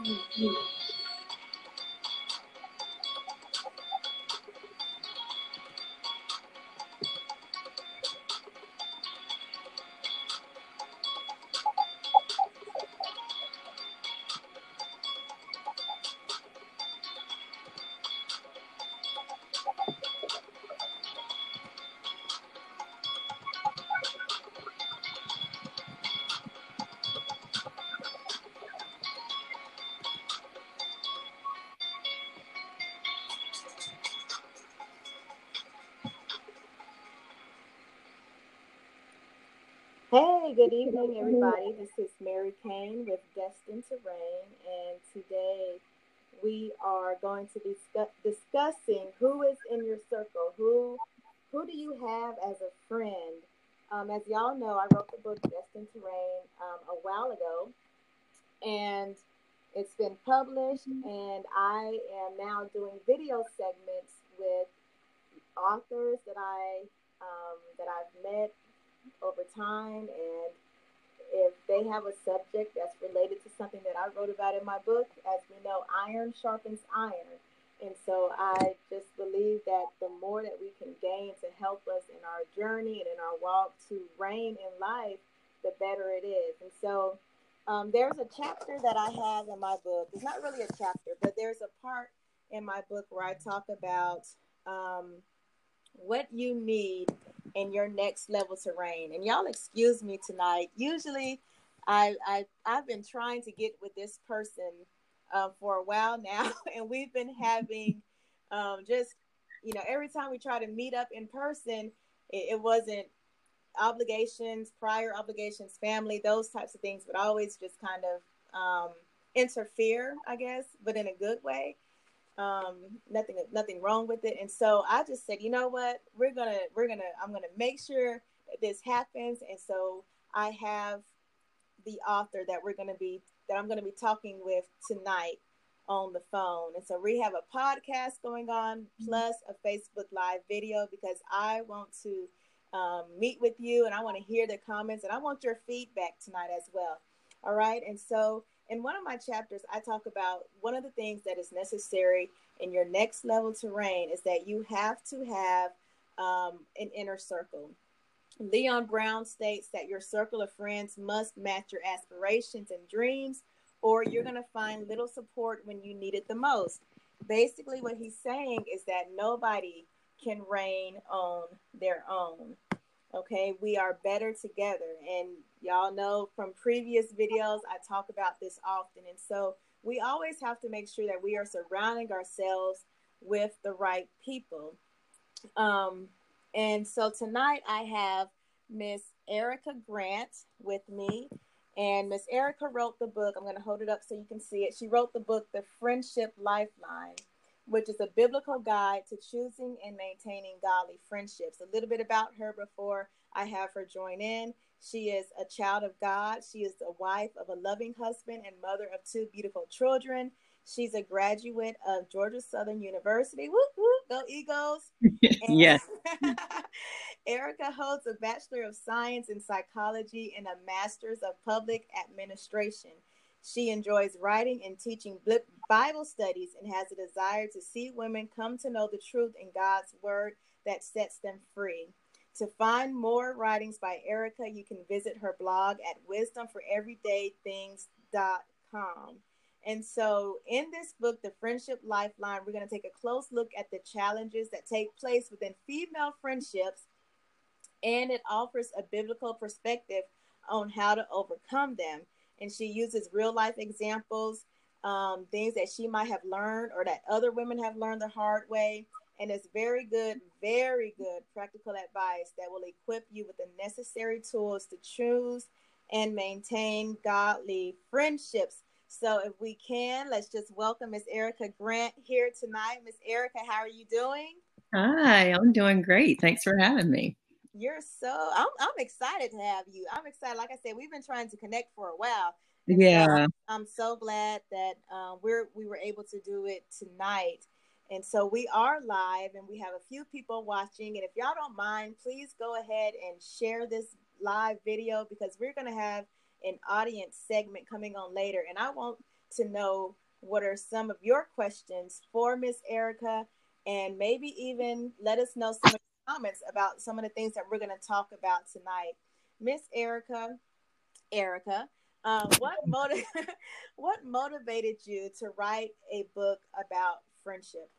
Hey, good evening, everybody. This is Mary Kane with Destined to Reign, and today we are going to be discussing who is in your circle. Who do you have as a friend? As y'all know, I wrote the book Destined to Reign a while ago, and it's been published. And I am now doing video segments with authors that I've met over time, and if they have a subject that's related to something that I wrote about in my book, as we know, iron sharpens iron. And so I just believe that the more that we can gain to help us in our journey and in our walk to reign in life, the better it is. And so there's a chapter that I have in my book. It's not really a chapter, but there's a part in my book where I talk about what you need in your next level to reign. And y'all excuse me tonight. Usually I've been trying to get with this person for a while now, and we've been having just, every time we try to meet up in person, it wasn't obligations, prior obligations, family, those types of things would always just kind of interfere, I guess, but in a good way. um nothing wrong with it. And so I just said, you know what, I'm gonna make sure that this happens. And so I have the author that I'm gonna be talking with tonight on the phone. And so we have a podcast going on plus a Facebook live video, because I want to meet with you, and I want to hear the comments, and I want your feedback tonight as well. All right. And so in one of my chapters, I talk about one of the things that is necessary in your next level to reign is that you have to have an inner circle. Leon Brown states that your circle of friends must match your aspirations and dreams, or you're going to find little support when you need it the most. Basically, what he's saying is that nobody can reign on their own. Okay, we are better together. And y'all know from previous videos, I talk about this often. And so we always have to make sure that we are surrounding ourselves with the right people. Um, and so tonight I have Miss Erica Grant with me. And Miss Erica wrote the book. I'm going to hold it up so you can see it. She wrote the book, The Friendship Lifeline, which is a biblical guide to choosing and maintaining godly friendships. A little bit about her before I have her join in. She is a child of God. She is the wife of a loving husband and mother of two beautiful children. She's a graduate of Georgia Southern University. Whoop, whoop, go Eagles. And Yes. Erica holds a Bachelor of Science in Psychology and a Master's of Public Administration. She enjoys writing and teaching Bible studies and has a desire to see women come to know the truth in God's Word that sets them free. To find more writings by Erica, you can visit her blog at wisdomforeverydaythings.com. And so, in this book, The Friendship Lifeline, we're going to take a close look at the challenges that take place within female friendships, and it offers a biblical perspective on how to overcome them. And she uses real life examples, things that she might have learned or that other women have learned the hard way. And it's very good practical advice that will equip you with the necessary tools to choose and maintain godly friendships. So if we can, let's just welcome Miss Erica Grant here tonight. Miss Erica, how are you doing? Hi, I'm doing great. Thanks for having me. I'm excited to have you. I'm excited. Like I said, we've been trying to connect for a while, and so Yeah. I'm so glad that we were able to do it tonight. And so we are live, and we have a few people watching. And if y'all don't mind, please go ahead and share this live video, because we're going to have an audience segment coming on later. And I want to know what are some of your questions for Miss Erica, and maybe even let us know some of your comments about some of the things that we're going to talk about tonight. Miss Erica, what motivated you to write a book about friendship?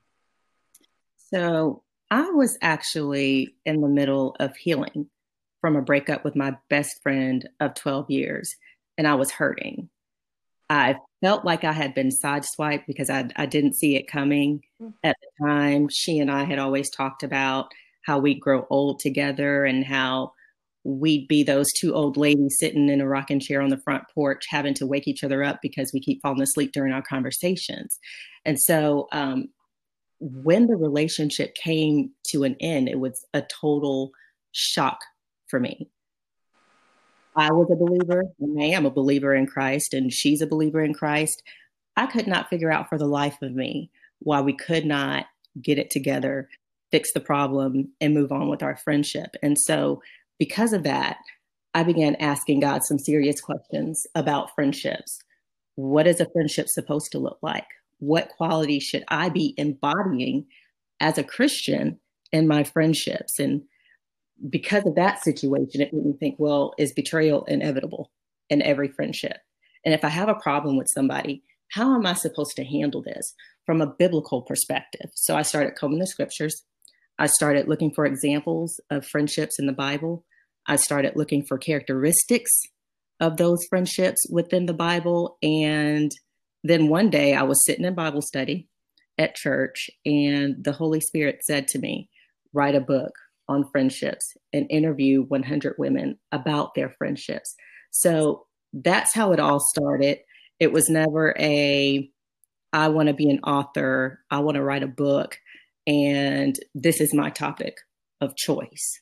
So I was actually in the middle of healing from a breakup with my best friend of 12 years, and I was hurting. I felt like I had been sideswiped because I didn't see it coming at the time. She and I had always talked about how we'd grow old together and how we'd be those two old ladies sitting in a rocking chair on the front porch having to wake each other up because we keep falling asleep during our conversations. And so when the relationship came to an end, it was a total shock for me. I was a believer, and I am a believer in Christ, and she's a believer in Christ. I could not figure out for the life of me why we could not get it together, fix the problem, and move on with our friendship. And so, because of that, I began asking God some serious questions about friendships. What is a friendship supposed to look like? What qualities should I be embodying as a Christian in my friendships? And because of that situation, it made me think, well, is betrayal inevitable in every friendship? And if I have a problem with somebody, how am I supposed to handle this from a biblical perspective? So I started combing the scriptures. I started looking for examples of friendships in the Bible. I started looking for characteristics of those friendships within the Bible. And then one day I was sitting in Bible study at church, and the Holy Spirit said to me, write a book on friendships and interview 100 women about their friendships. So that's how it all started. It was never I want to be an author, I want to write a book, and this is my topic of choice.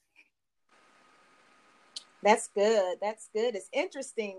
That's good. That's good. It's interesting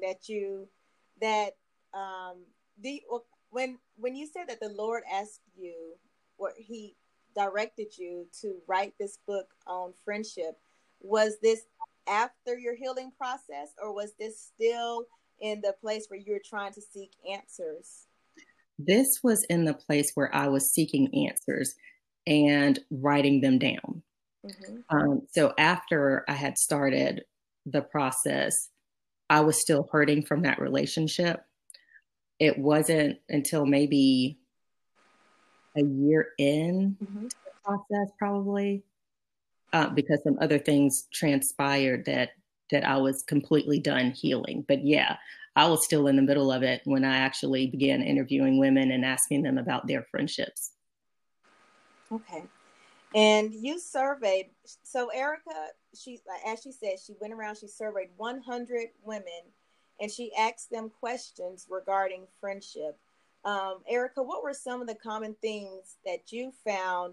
when you said that the Lord asked you, what he directed you to write this book on friendship, was this after your healing process, or was this still in the place where you were trying to seek answers? This was in the place where I was seeking answers and writing them down. So after I had started the process, I was still hurting from that relationship. It wasn't until maybe a year in the process, probably, because some other things transpired that I was completely done healing. But yeah, I was still in the middle of it when I actually began interviewing women and asking them about their friendships. Okay. And you surveyed, so Erica, as she said, she went around, she surveyed 100 women, and she asked them questions regarding friendship. Erica, what were some of the common things that you found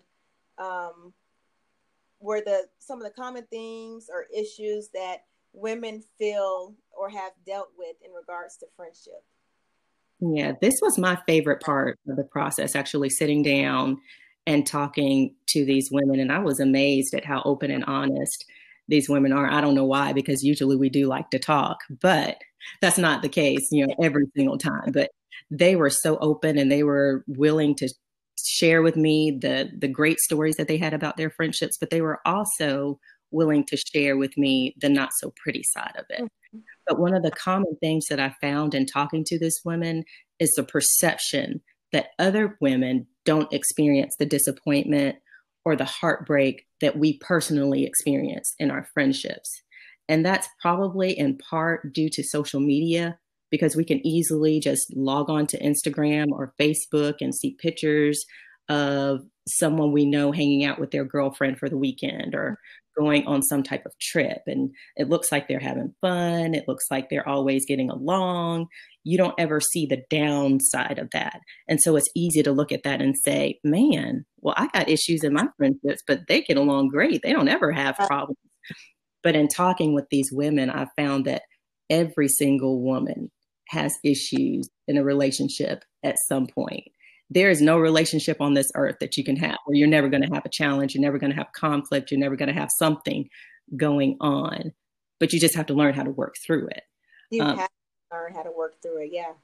some of the common things or issues that women feel or have dealt with in regards to friendship? Yeah, this was my favorite part of the process, actually sitting down and talking to these women. And I was amazed at how open and honest these women are. I don't know why, because usually we do like to talk, but that's not the case, every single time. But they were so open, and they were willing to share with me the great stories that they had about their friendships, but they were also willing to share with me the not so pretty side of it. But one of the common things that I found in talking to these women is the perception that other women don't experience the disappointment or the heartbreak that we personally experience in our friendships. And that's probably in part due to social media, because we can easily just log on to Instagram or Facebook and see pictures of someone we know hanging out with their girlfriend for the weekend or going on some type of trip. And it looks like they're having fun. It looks like they're always getting along. You don't ever see the downside of that. And so it's easy to look at that and say, man, well, I got issues in my friendships, but they get along great. They don't ever have problems. But in talking with these women, I found that every single woman has issues in a relationship at some point. There is no relationship on this earth that you can have where you're never going to have a challenge. You're never going to have conflict. You're never going to have something going on, but you just have to learn how to work through it. You have to learn how to work through it. Yeah.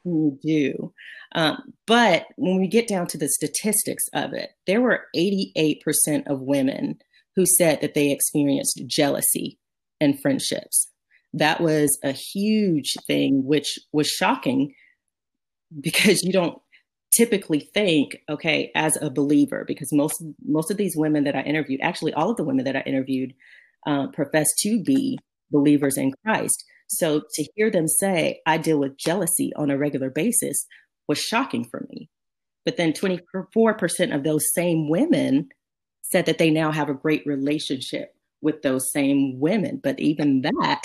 You do. But when we get down to the statistics of it, there were 88% of women who said that they experienced jealousy in friendships. That was a huge thing, which was shocking because you don't typically think, okay, as a believer, because most of these women that I interviewed, actually all of the women that I interviewed, profess to be believers in Christ. So to hear them say, I deal with jealousy on a regular basis was shocking for me. But then 24% of those same women said that they now have a great relationship with those same women. But even that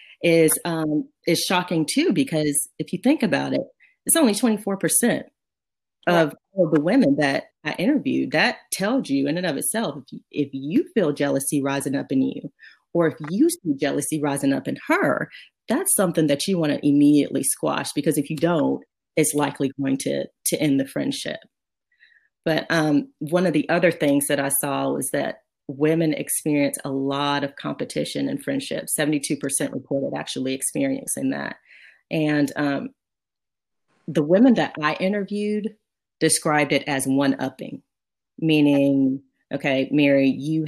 is shocking too, because if you think about it, it's only 24% Right. of all the women that I interviewed. That tells you in and of itself, if you feel jealousy rising up in you, or if you see jealousy rising up in her, that's something that you want to immediately squash, because if you don't, it's likely going to end the friendship. But one of the other things that I saw was that women experience a lot of competition in friendships. 72% reported actually experiencing that. And the women that I interviewed described it as one upping, meaning, okay, Mary,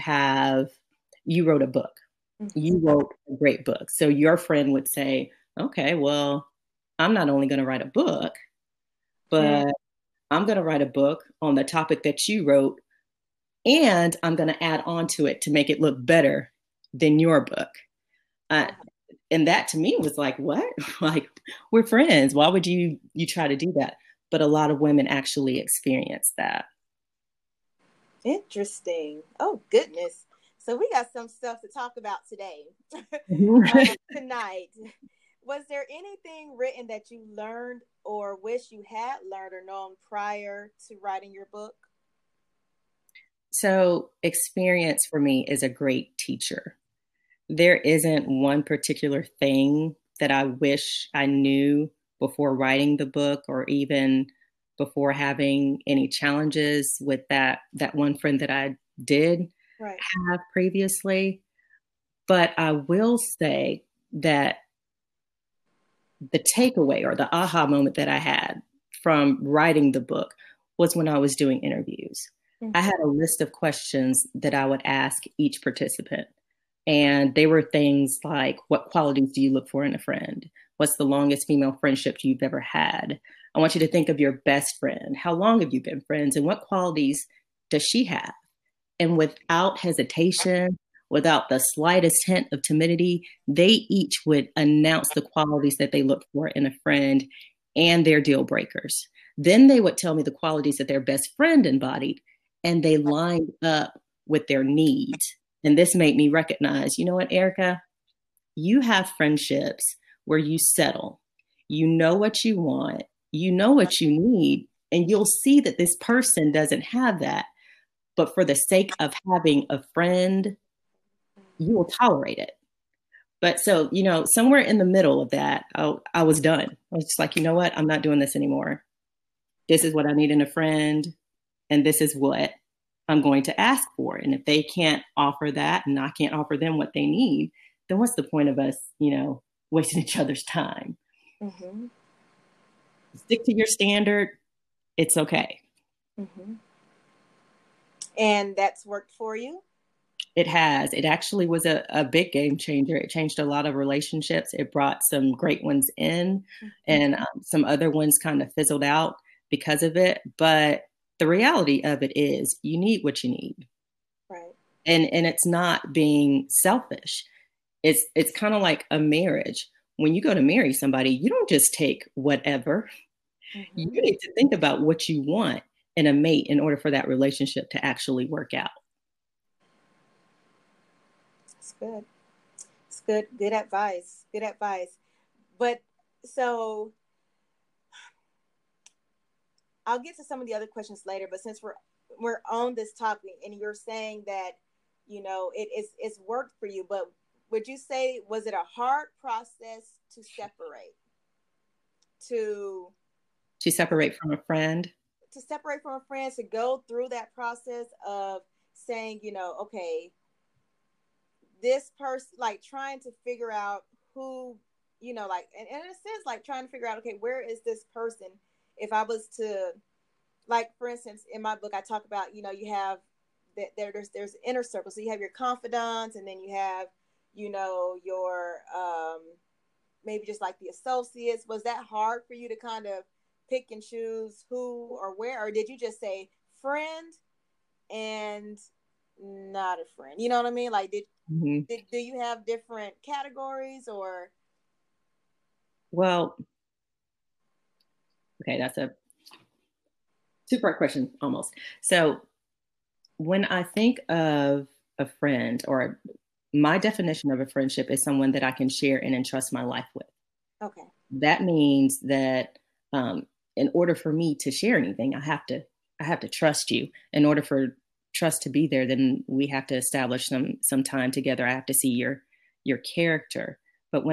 you wrote a book. You wrote a great book. So your friend would say, okay, well, I'm not only going to write a book, but I'm going to write a book on the topic that you wrote, and I'm going to add on to it to make it look better than your book. Uh, and that to me was like, what? Like, we're friends. Why would you try to do that? But a lot of women actually experience that. Interesting. Oh, goodness. So we got some stuff to talk about today, tonight. Was there anything written that you learned or wish you had learned or known prior to writing your book? So experience for me is a great teacher. There isn't one particular thing that I wish I knew before writing the book, or even before having any challenges with that one friend that I did Right. have previously. But I will say that the takeaway or the aha moment that I had from writing the book was when I was doing interviews. I had a list of questions that I would ask each participant. And they were things like, what qualities do you look for in a friend? What's the longest female friendship you've ever had? I want you to think of your best friend. How long have you been friends? And what qualities does she have? And without hesitation, without the slightest hint of timidity, they each would announce the qualities that they look for in a friend and their deal breakers. Then they would tell me the qualities that their best friend embodied, and they lined up with their needs. And this made me recognize, you know what, Erica, you have friendships where you settle. You know what you want, you know what you need, and you'll see that this person doesn't have that. But for the sake of having a friend, you will tolerate it. But so, somewhere in the middle of that, I was done. I was just like, you know what? I'm not doing this anymore. This is what I need in a friend, and this is what I'm going to ask for. And if they can't offer that and I can't offer them what they need, then what's the point of us, wasting each other's time? Mm-hmm. Stick to your standard. It's okay. Mm-hmm. And that's worked for you? It has. It actually was a big game changer. It changed a lot of relationships. It brought some great ones in, and some other ones kind of fizzled out because of it. But the reality of it is you need what you need. Right. And it's not being selfish. It's kind of like a marriage. When you go to marry somebody, you don't just take whatever. You need to think about what you want in a mate in order for that relationship to actually work out. It's good. It's good. Good advice. Good advice. But so I'll get to some of the other questions later. But since we're on this topic, and you're saying that it's worked for you, but would you say, was it a hard process to separate? To separate from a friend? To separate from a friend, to go through that process of saying, okay, this person, like trying to figure out who like, and in a sense, like trying to figure out, okay, where is this person? If I was to, like, for instance, in my book, I talk about, you have that there's inner circle. So you have your confidants, and then you have, your maybe just like the associates. Was that hard for you to kind of pick and choose who or where, or did you just say friend and not a friend? You know what I mean? Like, do you have different categories or? Well, okay, that's a two-part question almost. So when I think of a friend, or my definition of a friendship is someone that I can share and entrust my life with. Okay. That means that in order for me to share anything, I have to trust you. In order for trust to be there, then we have to establish some time together. I have to see your character. But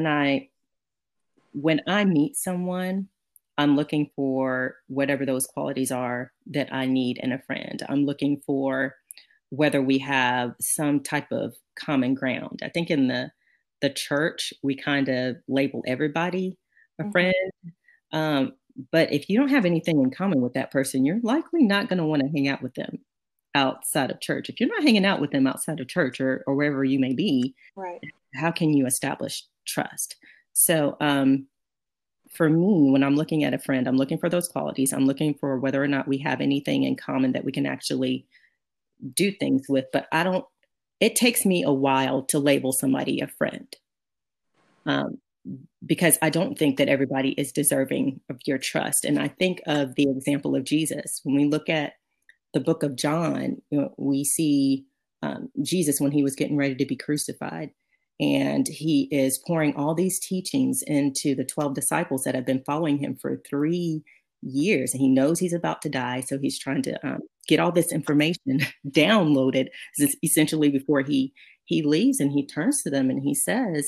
when I meet someone, I'm looking for whatever those qualities are that I need in a friend. I'm looking for whether we have some type of common ground. I think in the church, we kind of label everybody a friend. Um, but if you don't have anything in common with that person, you're likely not going to want to hang out with them outside of church. If you're not hanging out with them outside of church, or wherever you may be, Right. how can you establish trust? So, for me, when I'm looking at a friend, I'm looking for those qualities. I'm looking for whether or not we have anything in common that we can actually do things with. But it takes me a while to label somebody a friend, um, because I don't think that everybody is deserving of your trust. And I think of the example of Jesus. When we look at the book of John, we see Jesus when he was getting ready to be crucified. And he is pouring all these teachings into the 12 disciples that have been following him for 3 years. And he knows he's about to die. So he's trying to get all this information downloaded essentially before he leaves. And he turns to them and he says,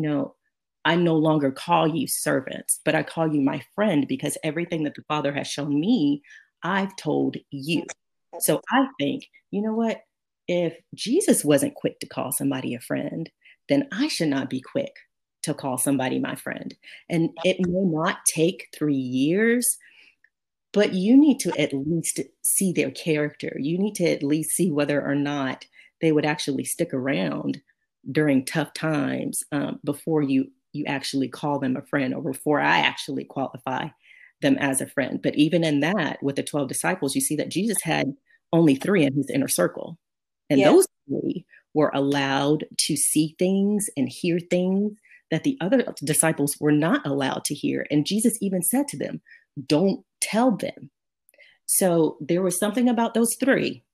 I no longer call you servants, but I call you my friend, because everything that the Father has shown me, I've told you. So I think, you know what? If Jesus wasn't quick to call somebody a friend, then I should not be quick to call somebody my friend. And it may not take 3 years, but you need to at least see their character. You need to at least see whether or not they would actually stick around during tough times, before you actually call them a friend, or before I actually qualify them as a friend. But even in that, with the 12 disciples, you see that Jesus had only 3 in his inner circle. And Yeah. those 3 were allowed to see things and hear things that the other disciples were not allowed to hear. And Jesus even said to them, don't tell them. So there was something about those 3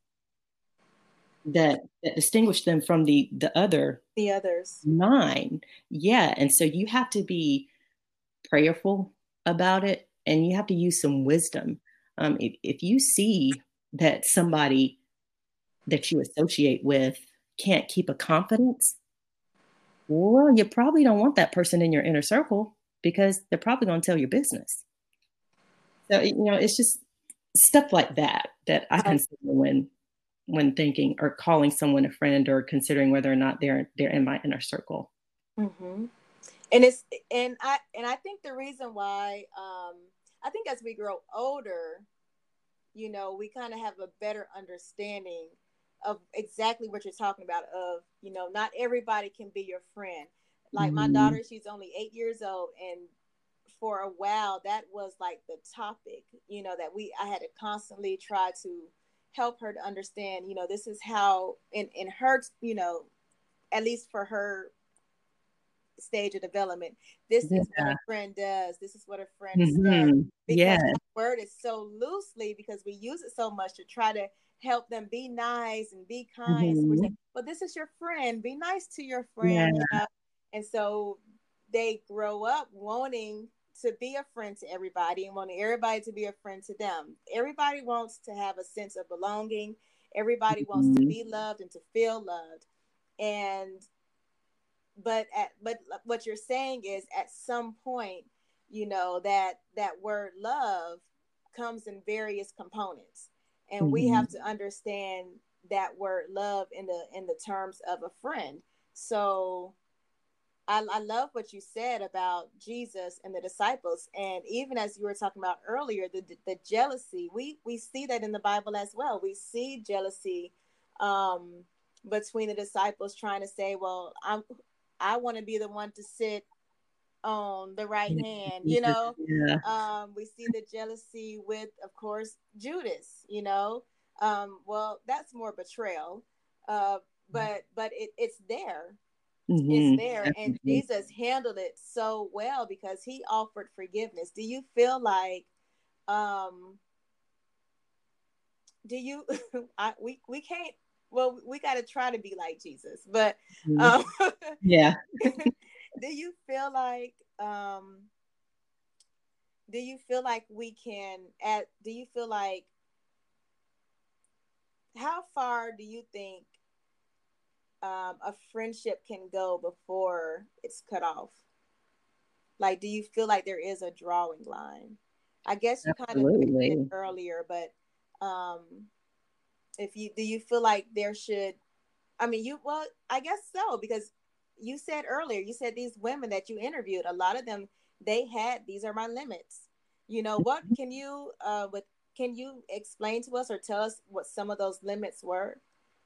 that distinguished them from the others. 9. Yeah. And so you have to be prayerful about it, and you have to use some wisdom. If you see that somebody that you associate with can't keep a confidence, well, you probably don't want that person in your inner circle, because they're probably going to tell your business. So, it's just stuff like that I consider when thinking or calling someone a friend, or considering whether or not they're in my inner circle. Mm-hmm. And I think the reason why, I think as we grow older, we kind of have a better understanding of exactly what you're talking about. Of, not everybody can be your friend. Like my daughter, she's only 8 years old, and for a while that was like the topic, that I had to constantly try to help her to understand, this is how in her, at least for her stage of development, this is what a friend does, this is what a friend says, because that word is so loosely, because we use it so much to try to help them be nice and be kind. So we're saying, well, this is your friend, be nice to your friend. And so they grow up wanting to be a friend to everybody, and wanting everybody to be a friend to them. Everybody wants to have a sense of belonging. Everybody wants to be loved and to feel loved. And but what you're saying is, at some point, that word love comes in various components, and we have to understand that word love in the terms of a friend. So I love what you said about Jesus and the disciples, and even as you were talking about earlier, the jealousy, we see that in the Bible as well. We see jealousy um, between the disciples trying to say, "Well, I want to be the one to sit on the right hand," you know. Yeah. We see the jealousy with, of course, Judas, you know. Well, that's more betrayal, uh, but it's there, it's Mm-hmm. there, and Definitely. Jesus handled it so well because he offered forgiveness. Do you feel like um do you we can't, well, we got to try to be like Jesus, but Mhm. um Yeah. do you feel like do you feel like we can at do you feel like how far do you think a friendship can go before it's cut off? Like, do you feel like there is a drawing line? I guess you kind of mentioned it Absolutely. earlier, but if you do you feel like there should, I mean, you, well, I guess so, because you said earlier, you said these women that you interviewed, a lot of them, they had, these are my limits. You know, what can you what can you explain to us or tell us what some of those limits were?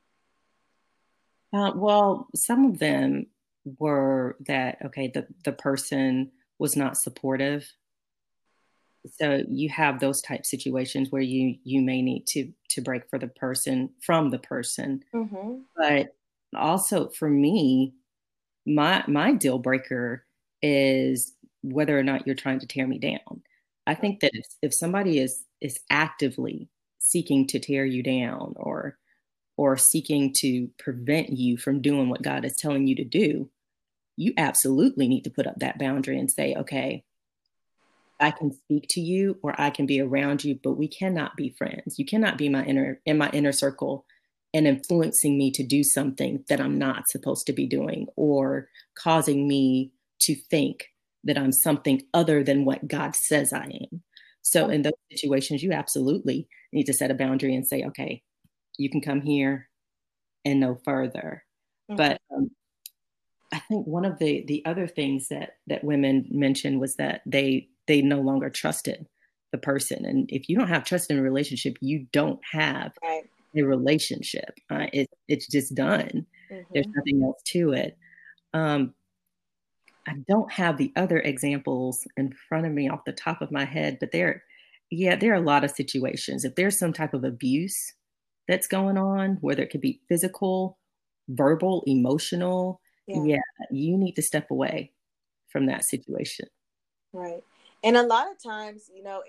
Well, some of them were that, okay, the person was not supportive. So you have those type situations where you may need to break for the person from the person. Mm-hmm. But also for me, my deal breaker is whether or not you're trying to tear me down. I think that if somebody is actively seeking to tear you down or seeking to prevent you from doing what God is telling you to do, you absolutely need to put up that boundary and say, okay, I can speak to you or I can be around you, but we cannot be friends. You cannot be my inner circle and influencing me to do something that I'm not supposed to be doing or causing me to think that I'm something other than what God says I am. So in those situations, you absolutely need to set a boundary and say, okay, you can come here and no further. Mm-hmm. But I think one of the other things that women mentioned was that they no longer trusted the person, and if you don't have trust in a relationship, you don't have Right. a relationship. It's just done. There's Mm-hmm. nothing else to it. Um, I don't have the other examples in front of me off the top of my head, but there are a lot of situations. If there's some type of abuse that's going on, whether it could be physical, verbal, emotional, Yeah. yeah, you need to step away from that situation. Right. And a lot of times, you know,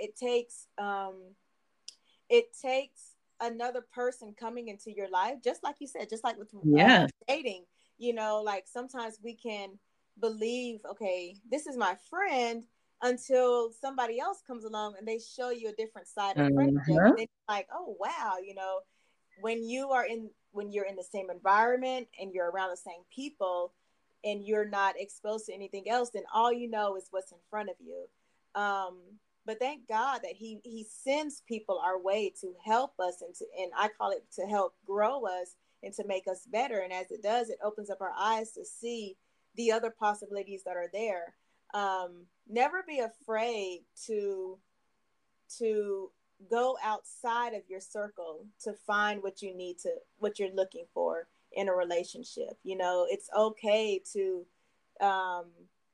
it takes another person coming into your life, just like you said, just like with Yeah. dating. You know, like sometimes we can believe, okay, this is my friend, until somebody else comes along and they show you a different side of friendship, and Uh-huh. then you're like, oh wow, you know, when you're in the same environment and you're around the same people and you're not exposed to anything else, then all you know is what's in front of you. um but thank God that he sends people our way to help us, and I call it to help grow us and to make us better. And as it does, it opens up our eyes to see the other possibilities that are there. Never be afraid to go outside of your circle to find what you're looking for in a relationship. You know, it's okay um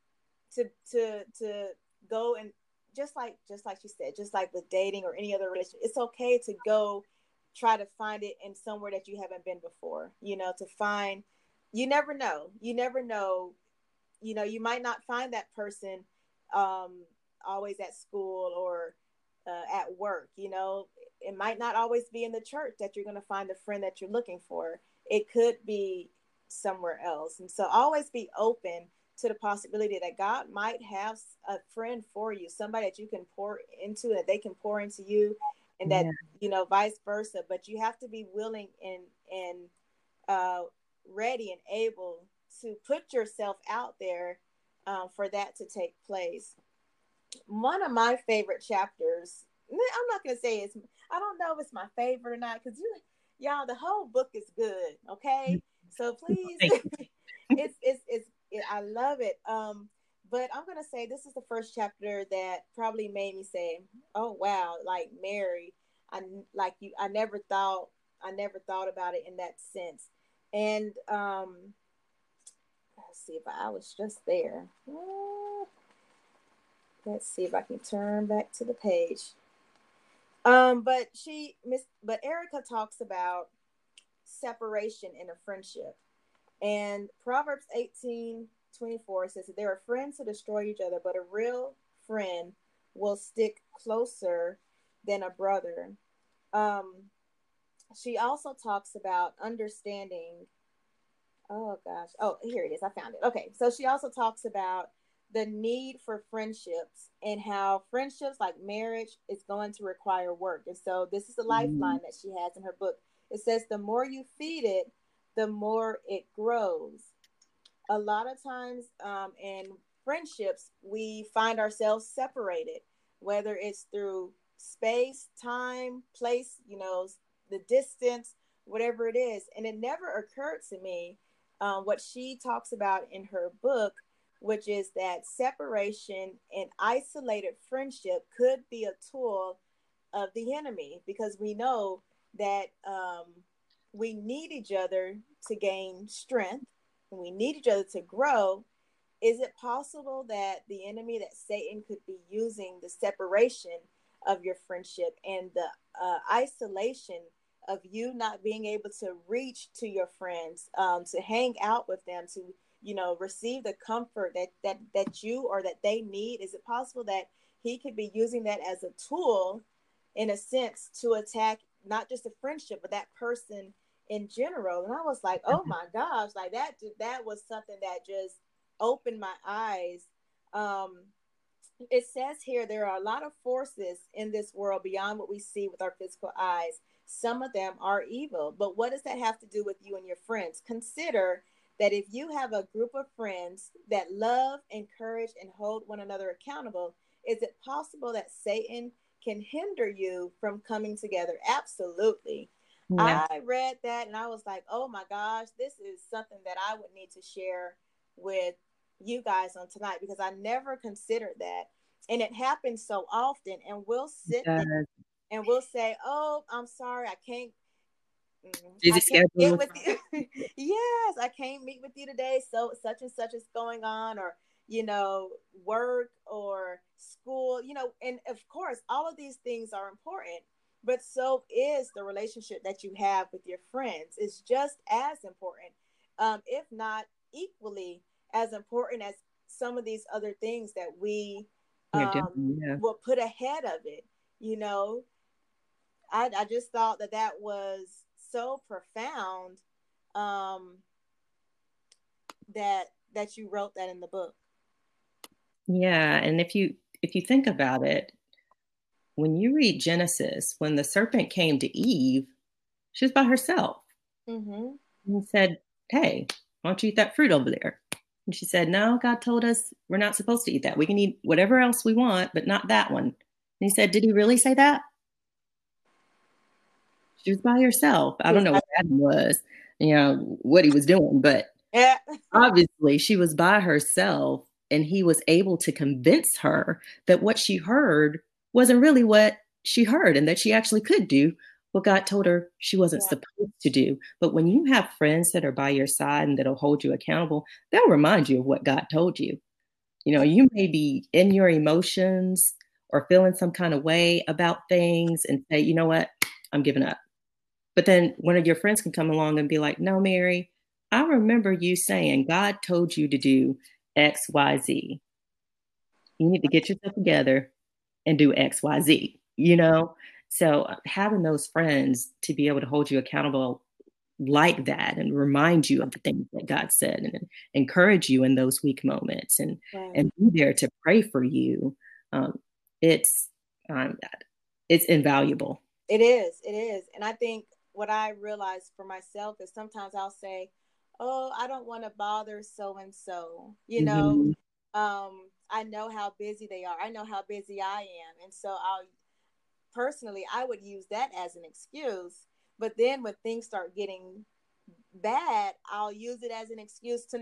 to go and just like you said, just like with dating or any other relationship, it's okay to go try to find it in somewhere that you haven't been before, you know, to find, you never know, you know, you might not find that person um always at school or at work, you know. It might not always be in the church that you're going to find the friend that you're looking for. It could be somewhere else. And so always be open to the possibility that God might have a friend for you, somebody that you can pour into, that they can pour into you, and that, Yeah. you know, vice versa. But you have to be willing and uh, ready and able to put yourself out there for that to take place. One of my favorite chapters, I'm not going to say it's, I don't know if it's my favorite or not, because y'all, the whole book is good. Okay. So please, Thank it's I love it. But I'm gonna say this is the first chapter that probably made me say, "Oh wow!" Like Mary, I like you. I never thought about it in that sense. And let's see if I was just there. Let's see if I can turn back to the page. But Erica talks about separation in a friendship. And Proverbs 18:24 says that there are friends who destroy each other, but a real friend will stick closer than a brother. Um, she also talks about understanding. Oh gosh. Oh, here it is. I found it. Okay. So she also talks about the need for friendships and how friendships like marriage is going to require work. And so this is a lifeline that she has in her book. It says the more you feed it, the more it grows. A lot of times in friendships, we find ourselves separated, whether it's through space, time, place, the distance, whatever it is. And it never occurred to me what she talks about in her book, which is that separation and isolated friendship could be a tool of the enemy, because we know that we need each other to gain strength and we need each other to grow. Is it possible that the enemy, that Satan, could be using the separation of your friendship and the isolation of you not being able to reach to your friends, to hang out with them, to receive the comfort that you or that they need? Is it possible that he could be using that as a tool, in a sense, to attack not just a friendship but that person in general? And I was like, oh my gosh, like that was something that just opened my eyes. It says here there are a lot of forces in this world beyond what we see with our physical eyes. Some of them are evil, but what does that have to do with you and your friends? Consider that if you have a group of friends that love, encourage, and hold one another accountable, is it possible that Satan can hinder you from coming together? Absolutely. Yeah. I read that and I was like, oh my gosh, this is something that I would need to share with you guys on tonight, because I never considered that. And it happens so often. And we'll sit there Uh, and we'll say, oh, I'm sorry, I busy can't get schedule. with you. Yes, I can't meet with you today. So such and such is going on, or work or school. And of course, all of these things are important, but so is the relationship that you have with your friends. It's just as important, if not equally as important as some of these other things that we You're doing, yeah. will put ahead of it. You know, I just thought that was so profound, um, that you wrote that in the book. Yeah, and if you think about it, when you read Genesis, when the serpent came to Eve, she was by herself. Mm-hmm. And he said, "Hey, why don't you eat that fruit over there?" And she said, "No, God told us we're not supposed to eat that. We can eat whatever else we want, but not that one." And he said, "Did he really say that?" She was by herself. I don't know what Adam was, what he was doing, but Yeah. obviously she was by herself, and he was able to convince her that what she heard wasn't really what she heard, and that she actually could do what God told her she wasn't Yeah. supposed to do. But when you have friends that are by your side and that'll hold you accountable, they'll remind you of what God told you. You may be in your emotions or feeling some kind of way about things and say, you know what, I'm giving up. But then one of your friends can come along and be like, no, Mary, I remember you saying God told you to do X, Y, Z. You need to get yourself together and do X, Y, Z, So having those friends to be able to hold you accountable like that and remind you of the things that God said and encourage you in those weak moments Right. and be there to pray for you. Um, it's um, it's invaluable. It is. It is. And I think what I realize for myself is sometimes I'll say, "Oh, I don't want to bother so and so." Mhm. I know how busy they are. I know how busy I am, and so I would use that as an excuse. But then when things start getting bad, I'll use it as an excuse to not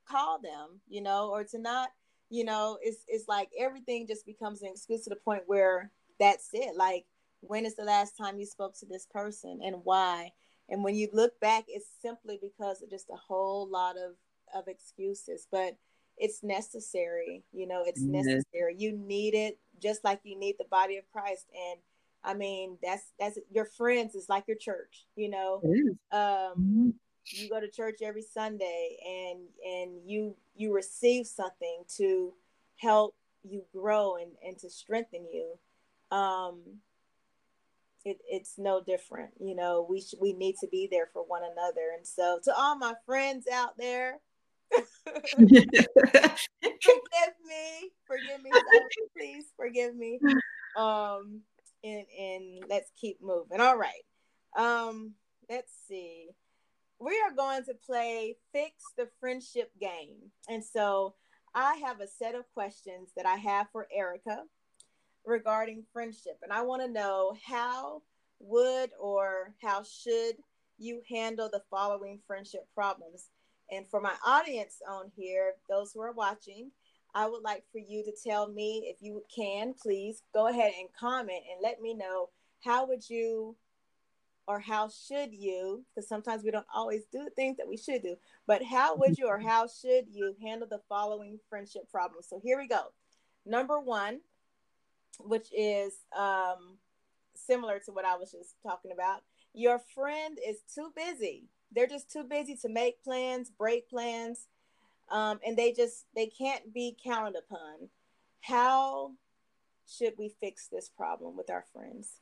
call them, or to not, it's like everything just becomes an excuse to the point where that's it. Like, when is the last time you spoke to this person and why? And when you look back, it's simply because of just a whole lot of excuses. But it's necessary, it's Yes, necessary. You need it just like you need the body of Christ. And I mean, that's your friends is like your church, it is. Mhm. you go to church every Sunday, and you receive something to help you grow and to strengthen you. um it's no different. We need to be there for one another. And so, to all my friends out there, forgive me, so please forgive me. um and let's keep moving. All right. Let's see. We are going to play Fix the Friendship Game. And so I have a set of questions that I have for Erica regarding friendship. And I want to know, how would or how should you handle the following friendship problems? And for my audience on here, those who are watching, I would like for you to tell me, if you can, please go ahead and comment and let me know, how would you or how should you, because sometimes we don't always do the things that we should do, but how would you or how should you handle the following friendship problems? So here we go. Number one, which is similar to what I was just talking about. Your friend is too busy. They're just too busy to make plans, break plans, and they can't be counted upon. How should we fix this problem with our friends?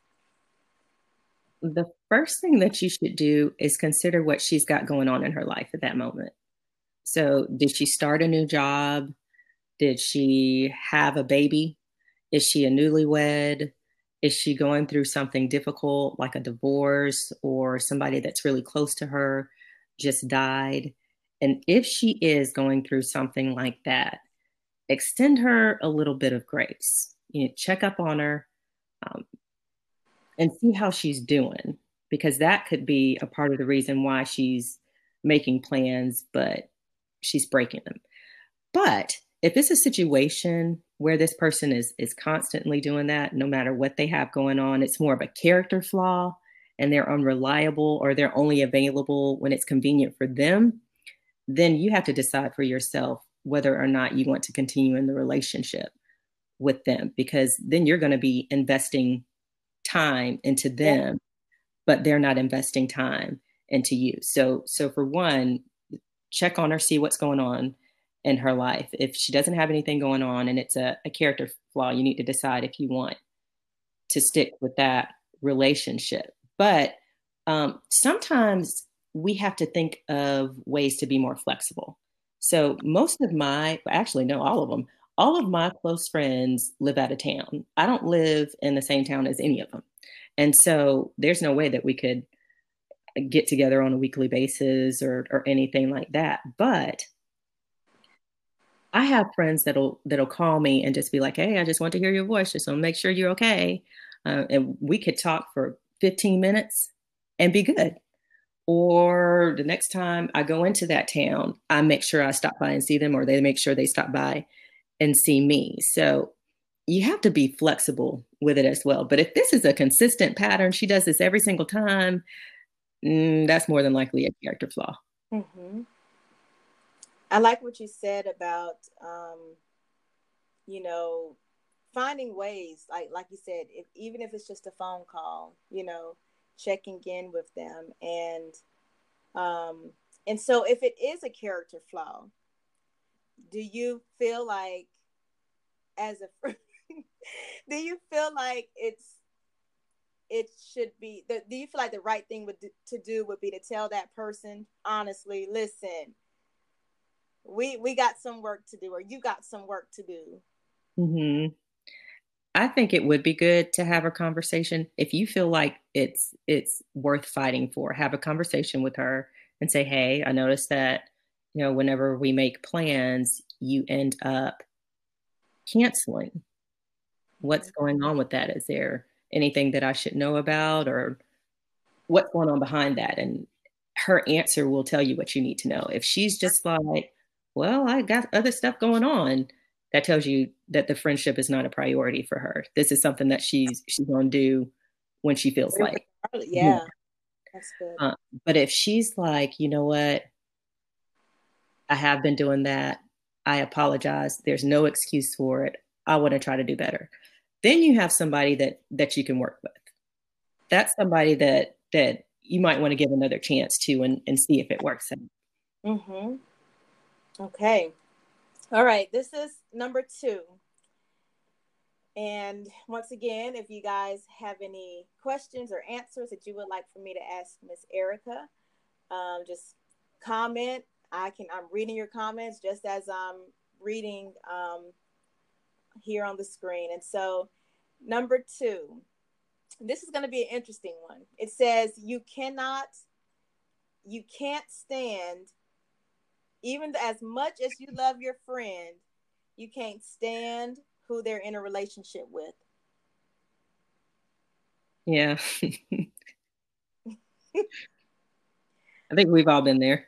The first thing that you should do is consider what she's got going on in her life at that moment. So, did she start a new job? Did she have a baby? Is she a newlywed? Is she going through something difficult like a divorce, or somebody that's really close to her just died? And if she is going through something like that, extend her a little bit of grace. Check up on her, um, and see how she's doing, because that could be a part of the reason why she's making plans, but she's breaking them. But if it's a situation where this person is constantly doing that, no matter what they have going on, it's more of a character flaw, and they're unreliable, or they're only available when it's convenient for them, then you have to decide for yourself whether or not you want to continue in the relationship with them, because then you're going to be investing time into Yeah. them, but they're not investing time into you. So for one, check on her, see what's going on in her life. If she doesn't have anything going on and it's a character flaw, you need to decide if you want to stick with that relationship. But sometimes we have to think of ways to be more flexible. So most of my, actually, no, all of my close friends live out of town. I don't live in the same town as any of them. And so there's no way that we could get together on a weekly basis or anything like that. But I have friends that'll call me and just be like, "Hey, I just want to hear your voice, just want to make sure you're okay," and we could talk for 15 minutes and be good. Or the next time I go into that town, I make sure I stop by and see them, or they make sure they stop by and see me. So you have to be flexible with it as well. But if this is a consistent pattern, she does this every single time, that's more than likely a character flaw. Hmm. I like what you said about, you know, finding ways, like you said, even if it's just a phone call, checking in with them. And so, if it is a character flaw, do you feel like, as a friend, do you feel like it should be do you feel like the right thing to do would be to tell that person honestly, listen, we got some work to do, or you got some work to do? Hmm. I think it would be good to have a conversation. If you feel like it's worth fighting for, have a conversation with her and say, "Hey, I noticed that, whenever we make plans, you end up canceling. What's Mm-hmm. going on with that? Is there anything that I should know about, or what's going on behind that?" And her answer will tell you what you need to know. If she's just like, well, I got other stuff going on. That tells you that the friendship is not a priority for her. This is something that she's going to do when she feels like. Yeah. Yeah, that's good. Uh, but if she's like, you know what, I have been doing that. I apologize. There's no excuse for it. I want to try to do better. Then you have somebody that you can work with. That's somebody that you might want to give another chance to and see if it works out. Mm-hmm. Okay. All right. This is number 2. And once again, if you guys have any questions or answers that you would like for me to ask Miss Erica, just comment. I'm reading your comments just as I'm reading here on the screen. And so, number 2, this is going to be an interesting one. It says you can't stand, even as much as you love your friend, you can't stand who they're in a relationship with. Yeah. I think we've all been there.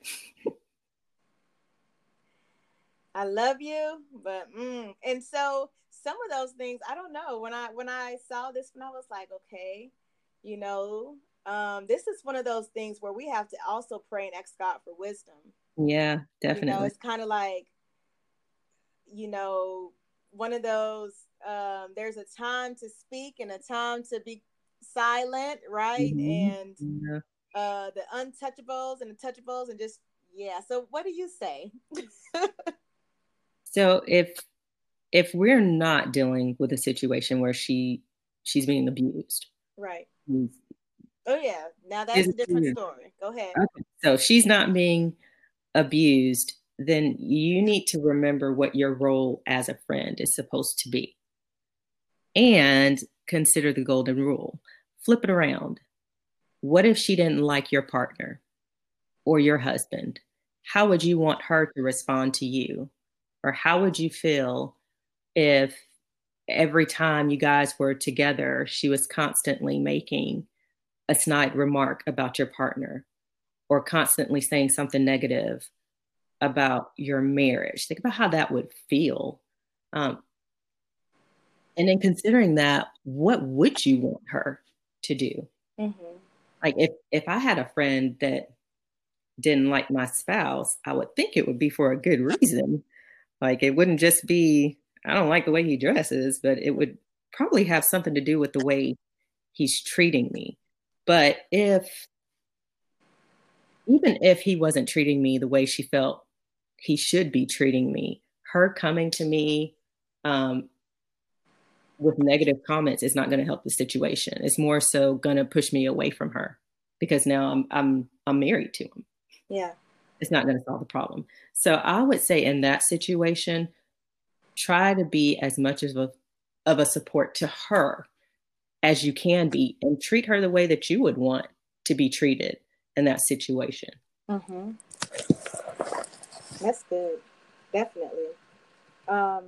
I love you, but and so some of those things, I don't know. When I saw this, when I was like, okay, you know, this is one of those things where we have to also pray and ask God for wisdom. Yeah, definitely. It's kind of like, you know, one of those. There's a time to speak and a time to be silent, right? Mhm. And Yeah. the untouchables and the touchables, and just yeah. So, what do you say? So if we're not dealing with a situation where she's being abused, Right. is Oh yeah. Now that's a different okay. story. Go ahead. So if she's not being abused, then you need to remember what your role as a friend is supposed to be and consider the golden rule. Flip it around. What if she didn't like your partner or your husband? How would you want her to respond to you? Or how would you feel if every time you guys were together, she was constantly making a snide remark about your partner or constantly saying something negative about your marriage? Think about how that would feel. Um, and then considering that, what would you want her to do? Mm-hmm. Like if I had a friend that didn't like my spouse, I would think it would be for a good reason. Like it wouldn't just be, I don't like the way he dresses, but it would probably have something to do with the way he's treating me. But even if he wasn't treating me the way she felt he should be treating me, her coming to me um, with negative comments is not going to help the situation. It's more so going to push me away from her because now I'm married to him. Yeah. It's not going to solve the problem. So I would say in that situation, try to be as much of a support to her as you can be and treat her the way that you would want to be treated in that situation. Mm-hmm. That's good. Definitely. Um,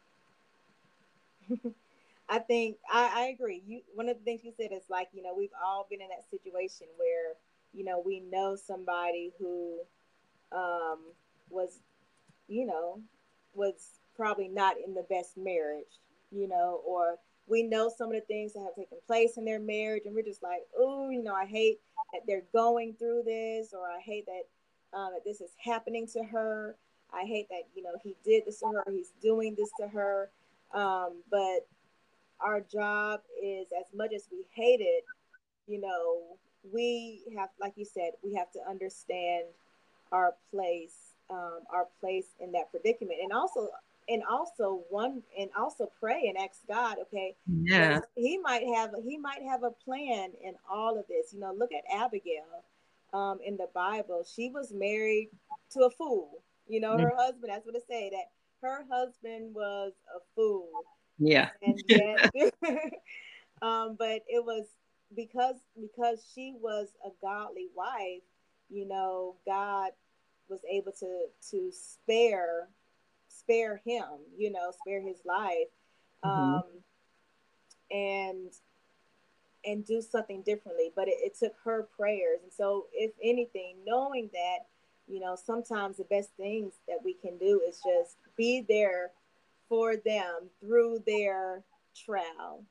I think I agree. You One of the things you said is like, we've all been in that situation where, we know somebody who um was, you know, was probably not in the best marriage, or we know some of the things that have taken place in their marriage, and we're just like, oh, I hate that they're going through this, or I hate that this is happening to her. I hate that, he did this to her, he's doing this to her. But our job is, as much as we hate it, you know, we have, like you said, we have to understand our place in that predicament, and also pray and ask God, okay, Yeah. he might have a plan in all of this. Look at Abigail in the Bible. She was married to a fool. Her husband. That's what it say, that her husband was a fool, Yeah. and yet, but it was because she was a godly wife. God was able to spare him, spare his life, Mhm. um, and do something differently. But it took her prayers. And so, if anything, knowing that, sometimes the best things that we can do is just be there for them through their trial,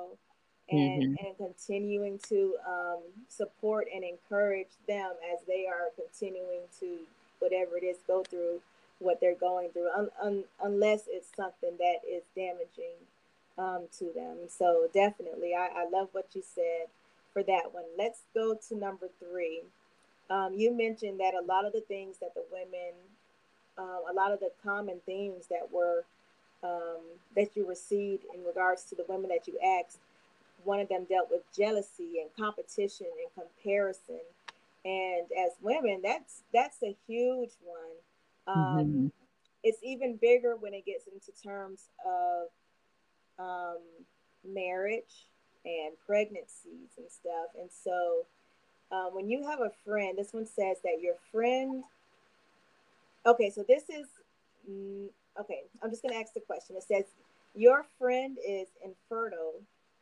Hmm. and continuing to support and encourage them as they are continuing to, whatever it is, go through what they're going through, unless it's something that is damaging to them. So definitely, I love what you said for that one. Let's go to number three. You mentioned that a lot of the things that the women, a lot of the common themes that were that you received in regards to the women that you asked, one of them dealt with jealousy and competition and comparison. And as women, that's a huge one. Hmm. It's even bigger when it gets into terms of um, marriage and pregnancies and stuff. And so when you have a friend, this one says that your friend. Okay, so this is okay. I'm just gonna ask the question. It says your friend is infertile,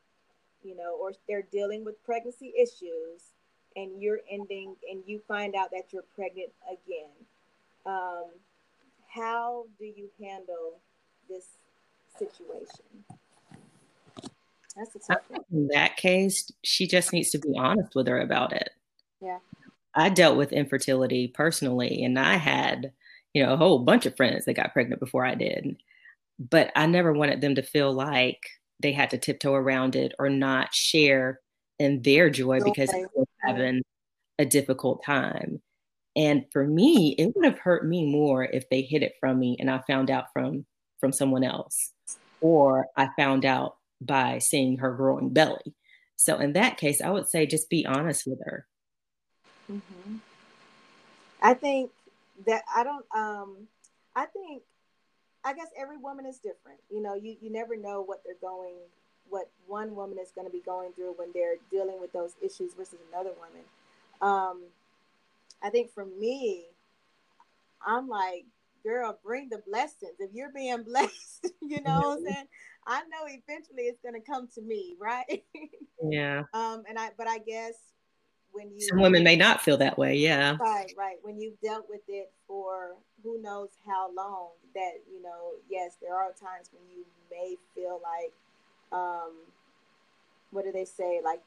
or they're dealing with pregnancy issues, and you're ending, and you find out that you're pregnant again. Um, how do you handle this situation? That's a I tough one. think in that case, she just needs to be honest with her about it. Yeah. I dealt with infertility personally, and I had, a whole bunch of friends that got pregnant before I did. But I never wanted them to feel like they had to tiptoe around it or not share in their joy because I Okay. was having a difficult time. And for me, it would have hurt me more if they hid it from me and I found out from someone else, or I found out by seeing her growing belly. So in that case, I would say just be honest with her. Mm-hmm. I think that I don't. I think I guess every woman is different. You never know what one woman is going to be going through when they're dealing with those issues versus another woman. Um, I think for me, I'm like, girl, bring the blessings. If you're being blessed, you know what I'm saying? I know eventually it's going to come to me, right? Yeah. But I guess when Some you women may not feel that way. Yeah. right, right. When you've dealt with it for who knows how long, that, yes, there are times when you may feel like, um, what do they say? Like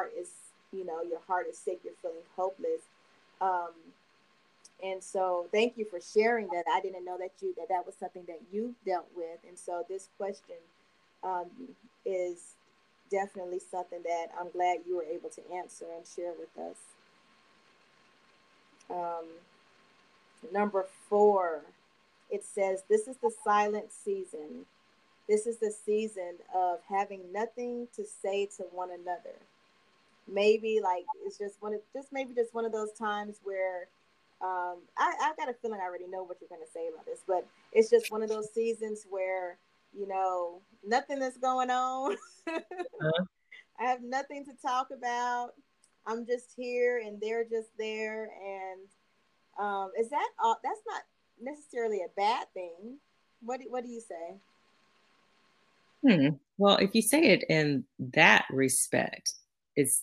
your heart is sick, you're feeling hopeless. Um, and so thank you for sharing that. I didn't know that was something that you dealt with. And so this question um, is definitely something that I'm glad you were able to answer and share with us. Um, Number four, it says, this is the silent season. This is the season of having nothing to say to one another. Maybe like it's just one of those times where I got a feeling I already know what you're going to say about this, but it's just one of those seasons where, nothing is going on. Uh, I have nothing to talk about. I'm just here and they're just there. And is that that's not necessarily a bad thing. What do you say? hmm. Well, if you say it in that respect, it's,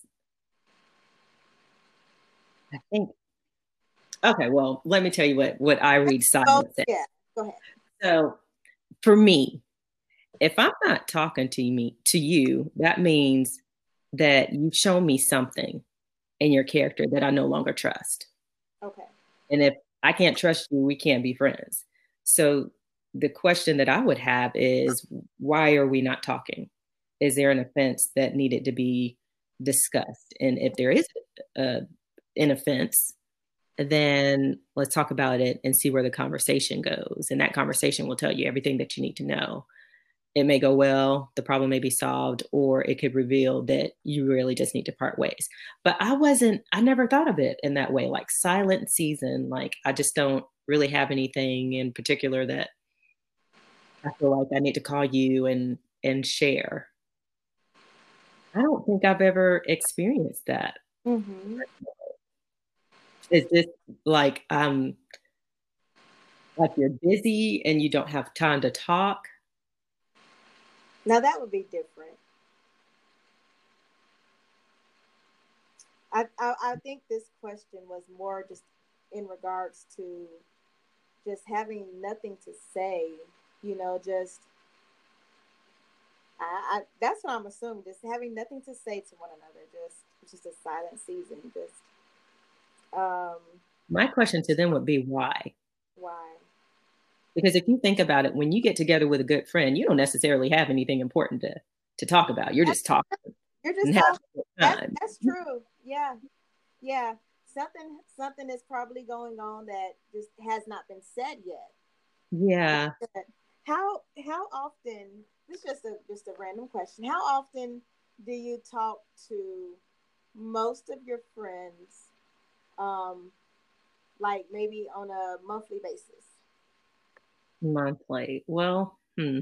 I think, okay, well, let me tell you what I read Oh silence as. yeah, go ahead. So for me, if I'm not talking to you, that means that you've shown me something in your character that I no longer trust. Okay. And if I can't trust you, we can't be friends. So the question that I would have is, why are we not talking? Is there an offense that needed to be discussed? And if there is a, an offense, then let's talk about it and see where the conversation goes. And that conversation will tell you everything that you need to know. It may go well, the problem may be solved, or it could reveal that you really just need to part ways. But I never thought of it in that way, like silent season. Like I just don't really have anything in particular that I feel like I need to call you and share. I don't think I've ever experienced that. Mm-hmm. It's just like like you're busy and you don't have time to talk. Now that would be different. I think this question was more just in regards to just having nothing to say, just I that's what I'm assuming, just having nothing to say to one another, just a silent season, just um My question to them would be why? why? Because if you think about it, when you get together with a good friend, you don't necessarily have anything important to talk about. You're just talking You're just and having talking. a good That's time. that's true. Yeah, yeah. Something is probably going on that just has not been said yet. Yeah. How often? This is just a random question. How often do you talk to most of your friends? Um, like maybe on a monthly basis. Monthly. Well,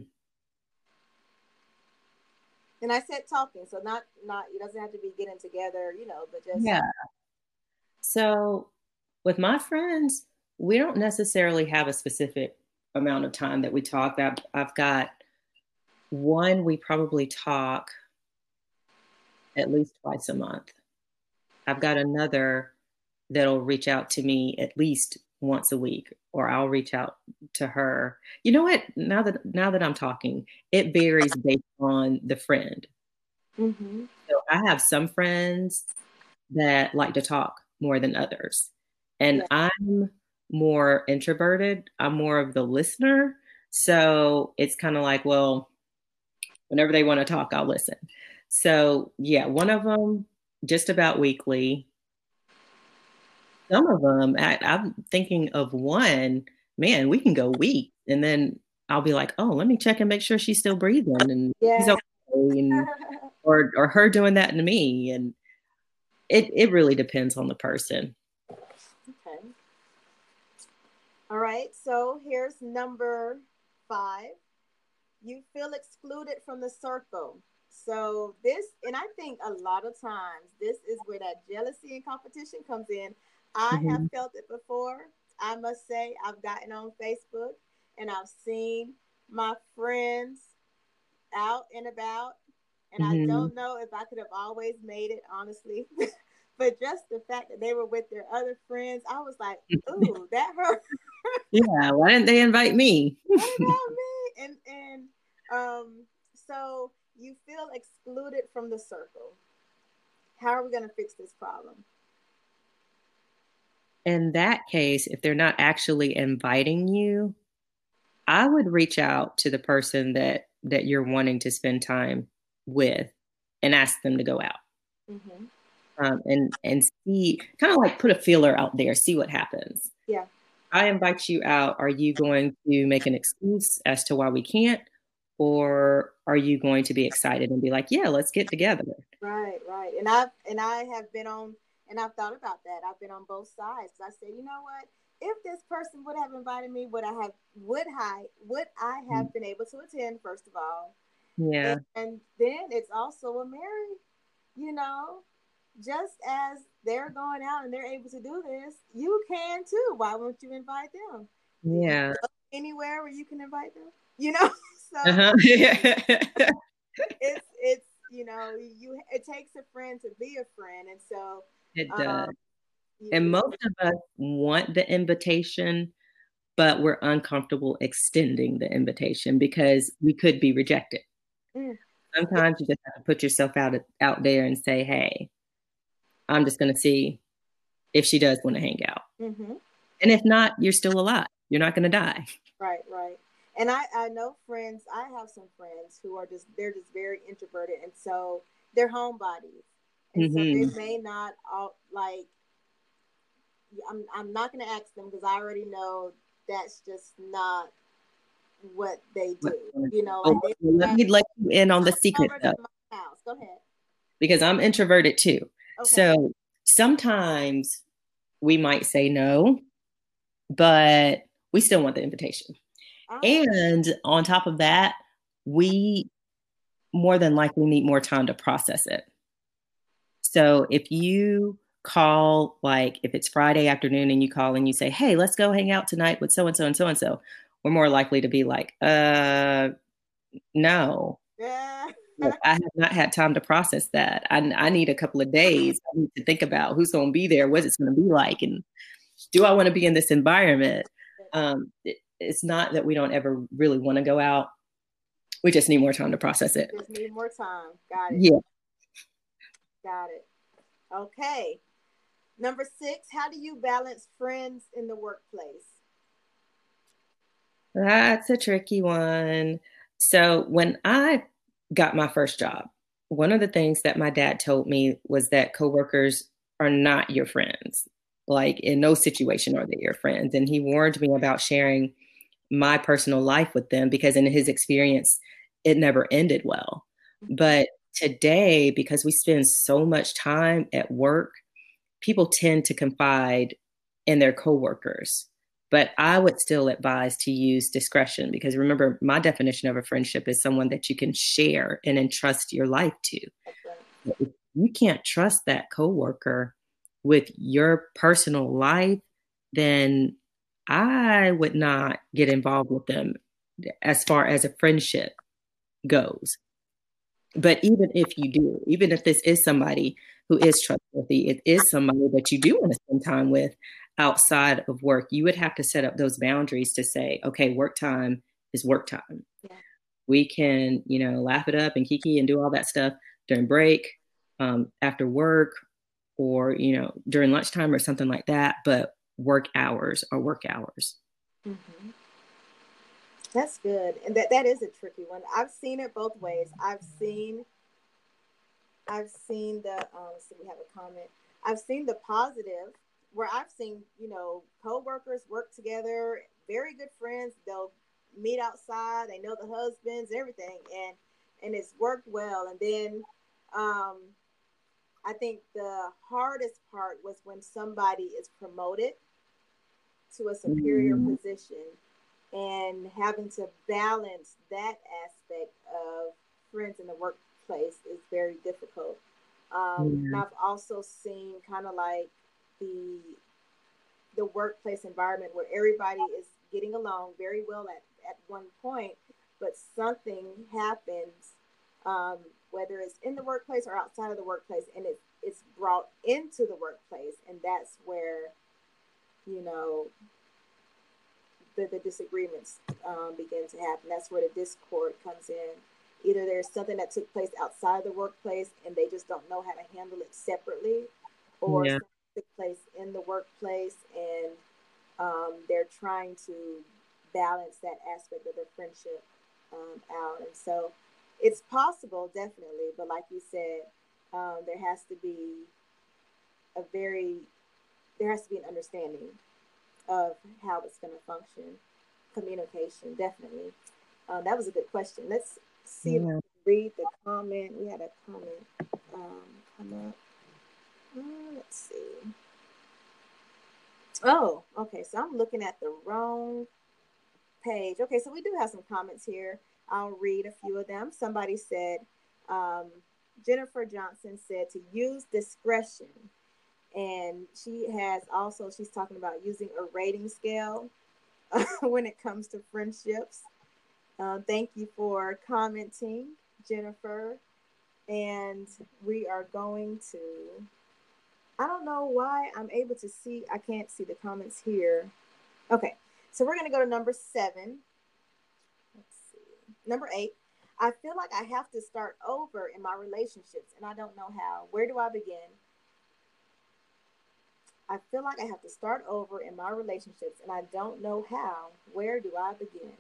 And I said talking, so not it doesn't have to be getting together, but just yeah. So with my friends, we don't necessarily have a specific amount of time that we talk. I've got one, we probably talk at least twice a month. I've got another that'll reach out to me at least once a week, or I'll reach out to her. You know what? Now that I'm talking, it varies based on the friend. mm-hmm. So I have some friends that like to talk more than others. And Yeah, I'm more introverted. I'm more of the listener. So it's kind of like, well, whenever they want to talk, I'll listen. So yeah, one of them just about weekly. Some of them, I'm thinking of one, man, we can go weeks. And then I'll be like, oh, let me check and make sure she's still breathing and she's yeah. okay. And, or her doing that to me. And it really depends on the person. Okay. All right. So here's number 5. You feel excluded from the circle. So this, and I think a lot of times this is where that jealousy and competition comes in. I have Mhm. felt it before. I must say, I've gotten on Facebook and I've seen my friends out and about, and I Mhm. don't know if I could have always made it, honestly. But just the fact that they were with their other friends, I was like, ooh, that hurt. Yeah, why didn't they invite me? What about me? So you feel excluded from the circle. How are we going to fix this problem? In that case, if they're not actually inviting you, I would reach out to the person that you're wanting to spend time with and ask them to go out. Mm-hmm. And see, kind of like put a feeler out there, see what happens. Yeah. I invite you out. Are you going to make an excuse as to why we can't? Or are you going to be excited and be like, yeah, let's get together? Right, right. And I have been on, and I've thought about that. I've been on both sides. I said, you know what? If this person would have invited me, would I have been able to attend, first of all? Yeah. And then it's also a Mary, you know, just as they're going out and they're able to do this, you can too. Why won't you invite them? Do you Yeah. go anywhere where you can invite them? So Uh-huh. it's you it takes a friend to be a friend, and so It um, does. And you most of us want the invitation, but we're uncomfortable extending the invitation because we could be rejected. mm, yeah, Sometimes you just have to put yourself out there and say, "Hey, I'm just going to see if she does want to hang out." mm-hmm, And if not, you're still alive. You're not going to die. right, right. And I know friends. I have some friends who are they're just very introverted, and so they're homebodies, and so they Hmm. may not all like. I'm not going to ask them because I already know that's just not what they do. Oh, Like they let have me let you in on the secret over to though, my house. Go ahead. because I'm introverted too. Okay. So sometimes we might say no, but we still want the invitation. Oh. And on top of that, we more than likely need more time to process it. So if you call, like if it's Friday afternoon and you call and you say, hey, let's go hang out tonight with so and so and so and so, we're more likely to be like, no. Yeah. Like, I have not had time to process that. I need a couple of days. I need to think about who's going to be there, what it's going to be like. And do I want to be in this environment? It's not that we don't ever really want to go out. We just need more time to process it. Just need more time. Got it. Yeah. Got it. Okay. Number 6, how do you balance friends in the workplace? That's a tricky one. So when I got my first job, one of the things that my dad told me was that coworkers are not your friends. Like in no situation are they your friends. And he warned me about sharing my personal life with them because in his experience, it never ended well. But today, because we spend so much time at work, people tend to confide in their coworkers. But I would still advise to use discretion because remember, my definition of a friendship is someone that you can share and entrust your life to. If you can't trust that coworker with your personal life, then I would not get involved with them as far as a friendship goes. But even if you do, even if this is somebody who is trustworthy, it is somebody that you do want to spend time with outside of work, you would have to set up those boundaries to say, okay, work time is work time. Yeah. We can, laugh it up and kiki and do all that stuff during break, after work, or, during lunchtime or something like that. But work hours are work hours. Mm-hmm. That's good. And that is a tricky one. I've seen it both ways. I've seen the, so we have a comment. I've seen the positive where I've seen, co-workers work together, very good friends. They'll meet outside. They know the husbands, everything. And it's worked well. And then, I think the hardest part was when somebody is promoted to a superior position and having to balance that aspect of friends in the workplace is very difficult. And I've also seen kind of like the workplace environment where everybody is getting along very well at one point, but something happens, whether it's in the workplace or outside of the workplace, and it's brought into the workplace, and that's where, the disagreements begin to happen. That's where the discord comes in. Either there's something that took place outside the workplace and they just don't know how to handle it separately, or something took place in the workplace and they're trying to balance that aspect of their friendship out. And so it's possible, definitely, but like you said, there has to be an understanding of how it's going to function. Communication, definitely. That was a good question. Let's see if we can read the comment. We had a comment come up. Let's see. Oh, okay. So I'm looking at the wrong page. Okay, so we do have some comments here. I'll read a few of them. Somebody said, Jennifer Johnson said to use discretion. And she's talking about using a rating scale when it comes to friendships. Thank you for commenting, Jennifer. And we are going to, I don't know why I'm able to see, I can't see the comments here. Okay, so we're going to go to number 7. Let's see. Number 8. I feel like I have to start over in my relationships and I don't know how. Where do I begin? I feel like I have to start over in my relationships and I don't know how. Where do I begin?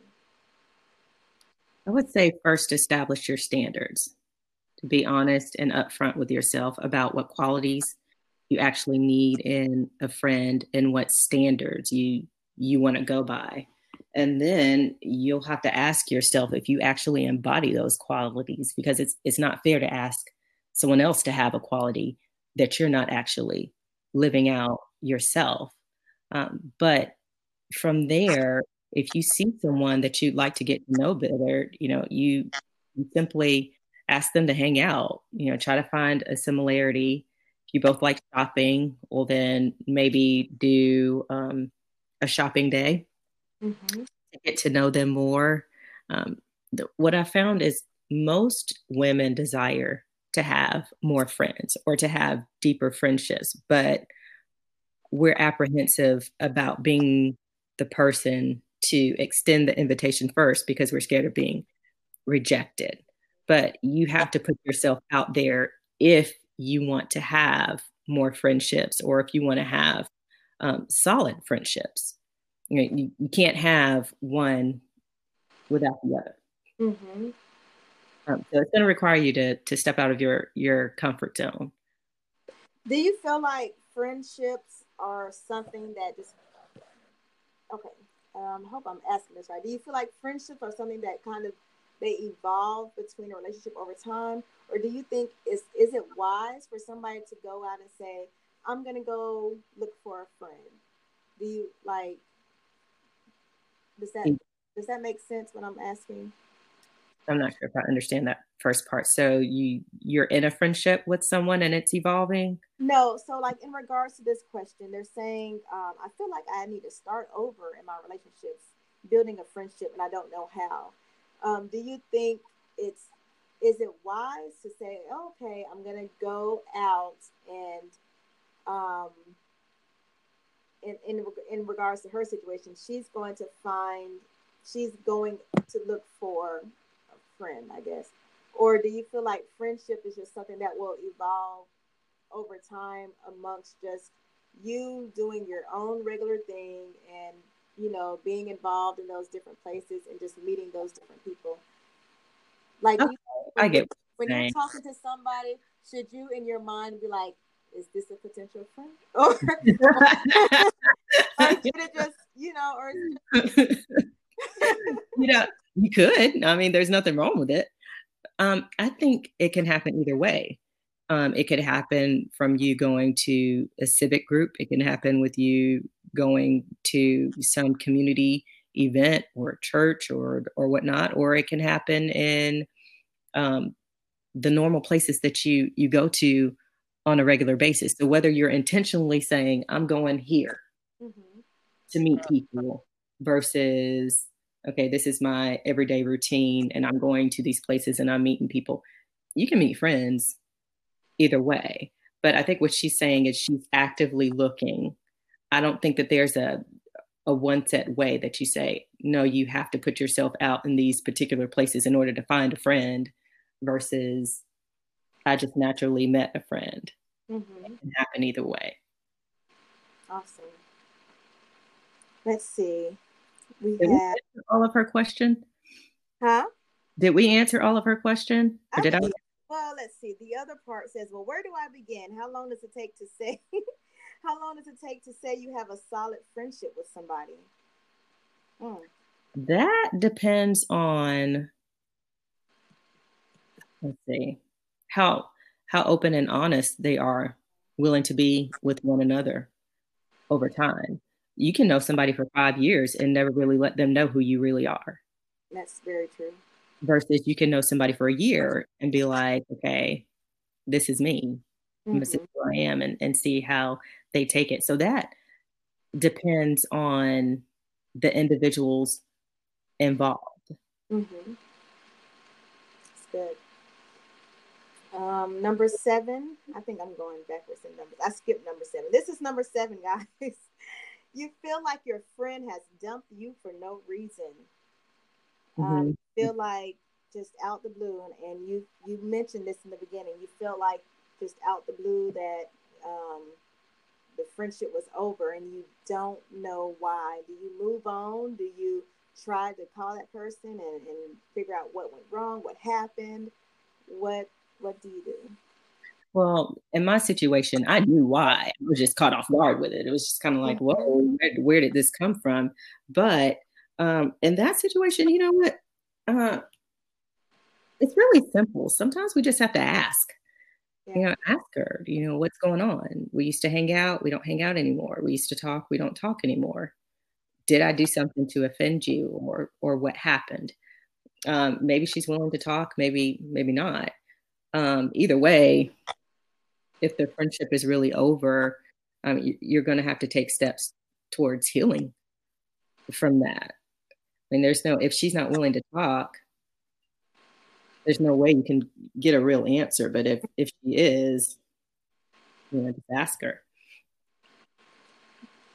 I would say first establish your standards. To be honest and upfront with yourself about what qualities you actually need in a friend and what standards you want to go by. And then you'll have to ask yourself if you actually embody those qualities, because it's not fair to ask someone else to have a quality that you're not actually living out yourself. But from there, if you see someone that you'd like to get to know better, you simply ask them to hang out, try to find a similarity. If you both like shopping, well, then maybe do a shopping day to get to know them more. What I found is most women desire to have more friends or to have deeper friendships, but we're apprehensive about being the person to extend the invitation first because we're scared of being rejected. But you have to put yourself out there if you want to have more friendships or if you want to have solid friendships. You can't have one without the other. Mm-hmm. So it's going to require you to step out of your comfort zone. Do you feel like friendships are something that just okay? I hope I'm asking this right. Do you feel like friendships are something that kind of they evolve between a relationship over time, or do you think is it wise for somebody to go out and say, "I'm gonna go look for a friend"? Do you like? Does that make sense? What I'm asking? I'm not sure if I understand that first part. So you're in a friendship with someone and it's evolving? No, so like in regards to this question, they're saying, I feel like I need to start over in my relationships, building a friendship, and I don't know how. Do you think it's is it wise to say, okay, I'm gonna go out and um, in regards to her situation, she's going to look for a friend, I guess, or do you feel like friendship is just something that will evolve over time amongst just you doing your own regular thing and being involved in those different places and just meeting those different people like Okay, I get when what you're you're saying. talking to somebody, should you in your mind be like, is this a potential friend or or should it just or You know, you could. I mean, there's nothing wrong with it. I think it can happen either way. It could happen from you going to a civic group. It can happen with you going to some community event or church or whatnot, or it can happen in um, the normal places that you go to on a regular basis. So whether you're intentionally saying, I'm going here mm-hmm. to meet people versus, okay, this is my everyday routine and I'm going to these places and I'm meeting people. You can meet friends either way. But I think what she's saying is she's actively looking. I don't think that there's a one set way that you say, no, you have to put yourself out in these particular places in order to find a friend versus I just naturally met a friend. Mm-hmm. It can happen either way. Awesome. Let's see. We Did we have answer all of her question? huh Did we answer all of her question? Or I did I? think, well, let's see. The other part says, well, where do I begin? How long does it take to say, how long does it take to say you have a solid friendship with somebody? Mm. That depends on, let's see, how how open and honest they are willing to be with one another over time. You can know somebody for 5 years and never really let them know who you really are. That's very true. Versus you can know somebody for a year and be like, okay, this is me. This is Mm-hmm. who I am and see how they take it. So that depends on the individuals involved. Mm-hmm. It's good. Number 7. I think I'm going backwards in numbers. I skipped number 7. This is number 7, guys. You feel like your friend has dumped you for no reason. Mm-hmm. Feel like just out the blue, and you mentioned this in the beginning. You feel like just out the blue that the friendship was over, and you don't know why. Do you move on? Do you try to call that person and figure out what went wrong, what happened? What do you do? Well, in my situation, I knew why. I was just caught off guard with it. It was just kind of like, whoa, Mm-hmm. where did this come from? But in that situation, you know what? Uh, it's really simple. Sometimes we just have to ask. Yeah. Ask her, what's going on? We used to hang out. We don't hang out anymore. We used to talk. We don't talk anymore. Did I do something to offend you or what happened? Maybe she's willing to talk. Maybe not. Either way, if the friendship is really over, you're going to have to take steps towards healing from that. I mean, if she's not willing to talk, there's no way you can get a real answer. But if she is, just ask her.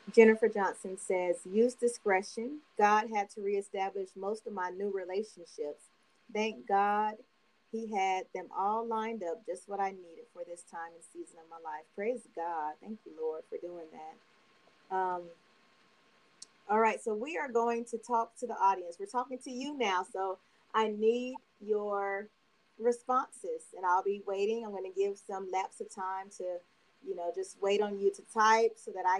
Jennifer Johnson says, use discretion. God had to reestablish most of my new relationships. Thank God he had them all lined up, just what I needed for this time and season of my life. Praise God. Thank you, Lord, for doing that. All right, so we are going to talk to the audience. We're talking to you now, so I need your responses, and I'll be waiting. I'm going to give some lapse of time to, just wait on you to type so that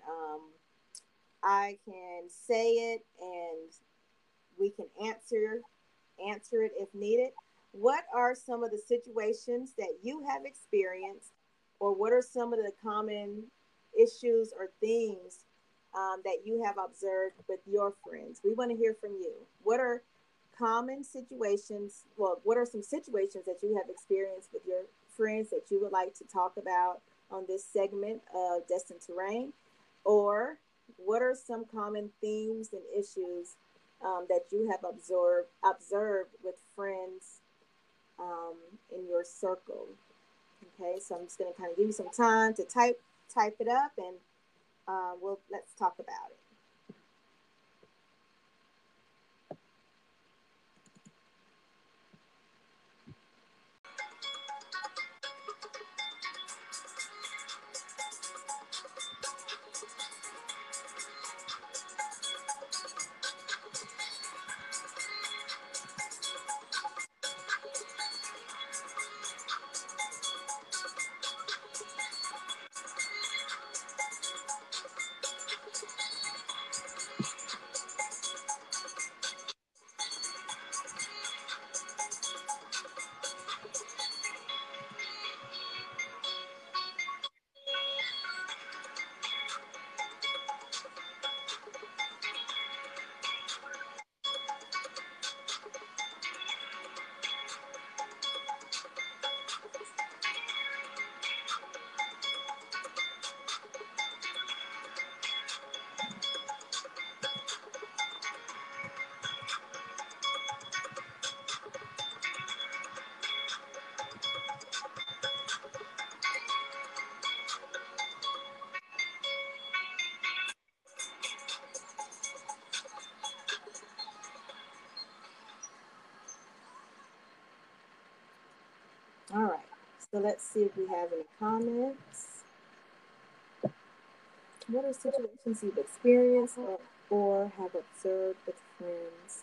I can say it and we can answer it if needed. What are some of the situations that you have experienced, or what are some of the common issues or themes that you have observed with your friends? We want to hear from you. What are common situations? Well, what are some situations that you have experienced with your friends that you would like to talk about on this segment of Destined to Reign? Or what are some common themes and issues that you have observed with friends in your circle? Okay, so I'm just going to kind of give you some time to type it up, and let's talk about it. All right, so let's see if we have any comments. What are situations you've experienced or have observed with friends?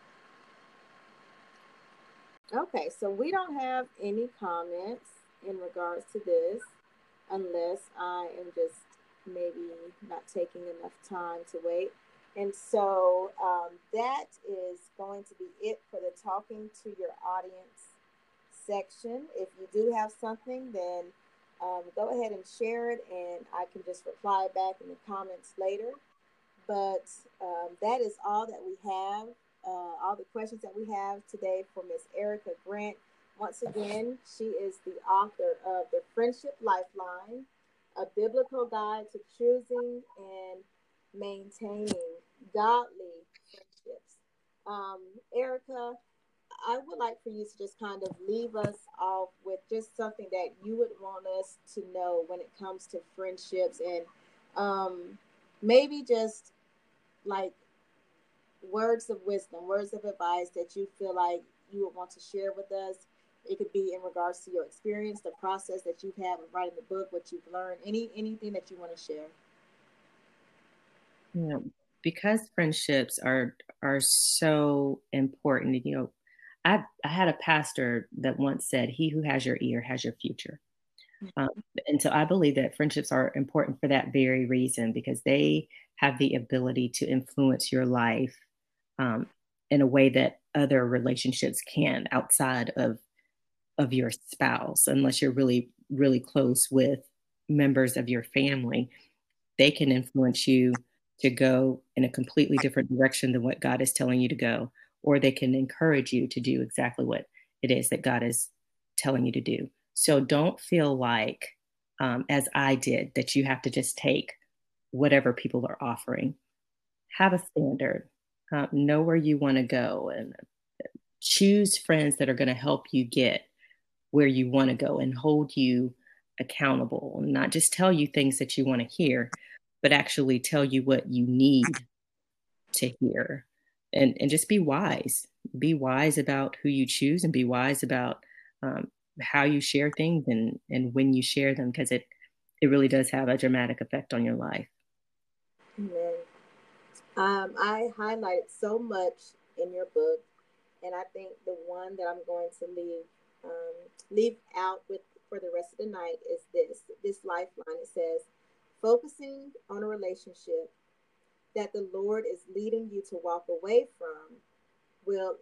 Okay, so we don't have any comments in regards to this, unless I am just maybe not taking enough time to wait. And so that is going to be it for the talking to your audience section. If you do have something, then go ahead and share it, and I can just reply back in the comments later. But that is all that we have, all the questions that we have today for Miss Erica Grant. Once again, she is the author of The Friendship Lifeline, a biblical guide to choosing and maintaining godly friendships. Erica, I would like for you to just kind of leave us off with just something that you would want us to know when it comes to friendships, and maybe just like words of wisdom, words of advice that you feel like you would want to share with us. It could be in regards to your experience, the process that you've had with writing the book, what you've learned, anything that you want to share. You know, because friendships are so important. I had a pastor that once said, "He who has your ear has your future." Um, and so I believe that friendships are important for that very reason, because they have the ability to influence your life um, in a way that other relationships can, outside of your spouse, unless you're really really close with members of your family. They can influence you to go in a completely different direction than what God is telling you to go, or they can encourage you to do exactly what it is that God is telling you to do. So don't feel like, as I did, that you have to just take whatever people are offering. Have a standard, know where you want to go, and choose friends that are going to help you get where you want to go and hold you accountable, and not just tell you things that you want to hear, but actually tell you what you need to hear. And just be wise. Be wise about who you choose, and be wise about how you share things, and when you share them, because it really does have a dramatic effect on your life. Amen. I highlighted so much in your book, and I think the one that I'm going to leave out with for the rest of the night is this lifeline. It says, focusing on a relationship that the Lord is leading you to walk away from will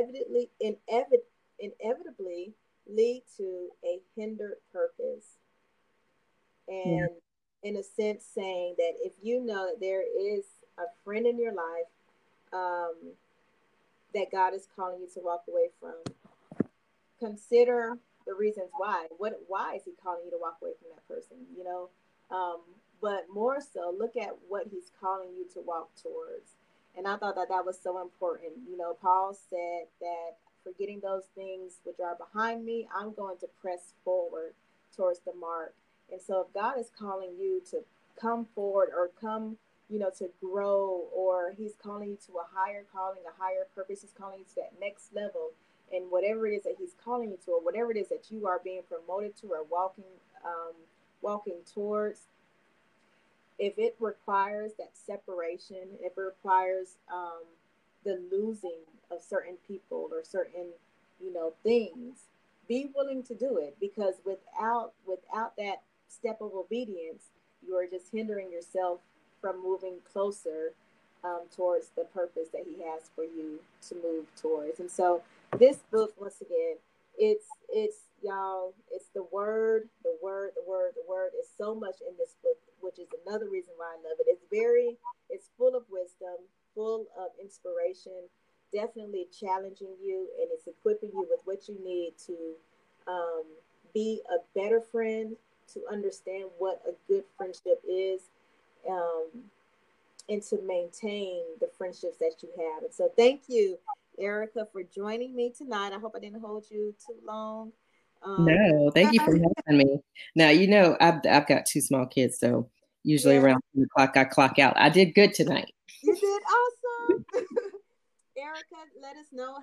inevitably lead to a hindered purpose. Yeah. And in a sense, saying that if you know that there is a friend in your life um, that God is calling you to walk away from, consider the reasons why. Why is He calling you to walk away from that person? Um, but more so, look at what He's calling you to walk towards. And I thought that that was so important. Paul said that forgetting those things which are behind me, I'm going to press forward towards the mark. And so, if God is calling you to come forward or come, to grow, or He's calling you to a higher calling, a higher purpose, He's calling you to that next level, and whatever it is that He's calling you to, or whatever it is that you are being promoted to, or walking towards, if it requires that separation, if it requires the losing of certain people or certain things, be willing to do it, because without that step of obedience, you are just hindering yourself from moving closer towards the purpose that He has for you to move towards. And so this book, once again, it's y'all, it's the word, the word, the word, the word is so much in this book, which is another reason why I love it. It's full of wisdom, full of inspiration, definitely challenging you, and it's equipping you with what you need to um, be a better friend, to understand what a good friendship is, um, and to maintain the friendships that you have. And so, thank you, Erica, for joining me tonight. I hope I didn't hold you too long. No, thank you for having me. Now, I've got two small kids, so usually Yeah, around 10 o'clock I clock out. I did good tonight. you did awesome. Erica, let us know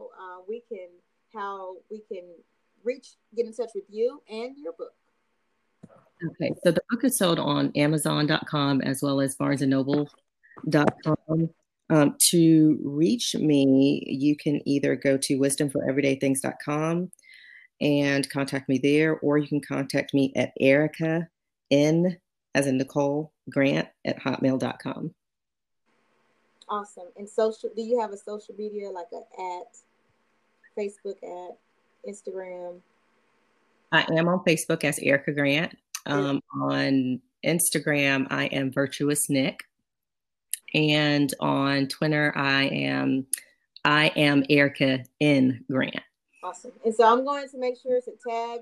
how we can get in touch with you and your book. Okay, so the book is sold on Amazon.com as well as BarnesandNoble.com. To reach me, you can either go to wisdomforeverydaythings.com and contact me there, or you can contact me at Erica N as in Nicole Grant at hotmail.com. Awesome. And do you have a social media, like Facebook, at Instagram? I am on Facebook as Erica Grant. On Instagram, I am Virtuous Nick. And on Twitter, I am Erica N Grant. Awesome. And so I'm going to make sure to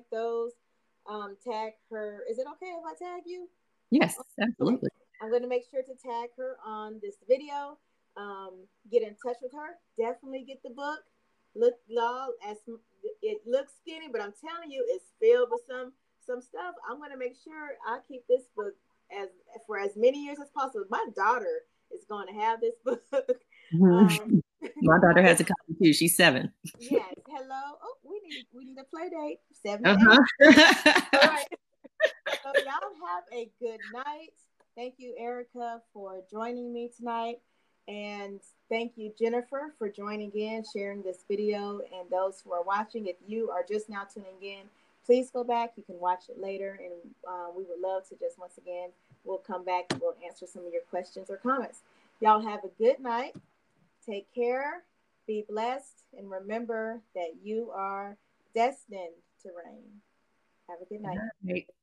tag her. Is it okay if I tag you? Yes, absolutely. Okay. I'm going to make sure to tag her on this video. Get in touch with her. Definitely get the book. Look, y'all, as it looks skinny, but I'm telling you, it's filled with some stuff. I'm going to make sure I keep this book for as many years as possible. My daughter is going to have this book. My daughter has a copy too. She's 7. Yes. Hello. Oh, we need a play date. 7 uh-huh. 8. All right. So y'all have a good night. Thank you, Erica, for joining me tonight. And thank you, Jennifer, for joining in, sharing this video. And those who are watching, if you are just now tuning in, please go back. You can watch it later. And we would love to just, once again, we'll come back and we'll answer some of your questions or comments. Y'all have a good night. Take care. Be blessed. And remember that you are destined to reign. Have a good night.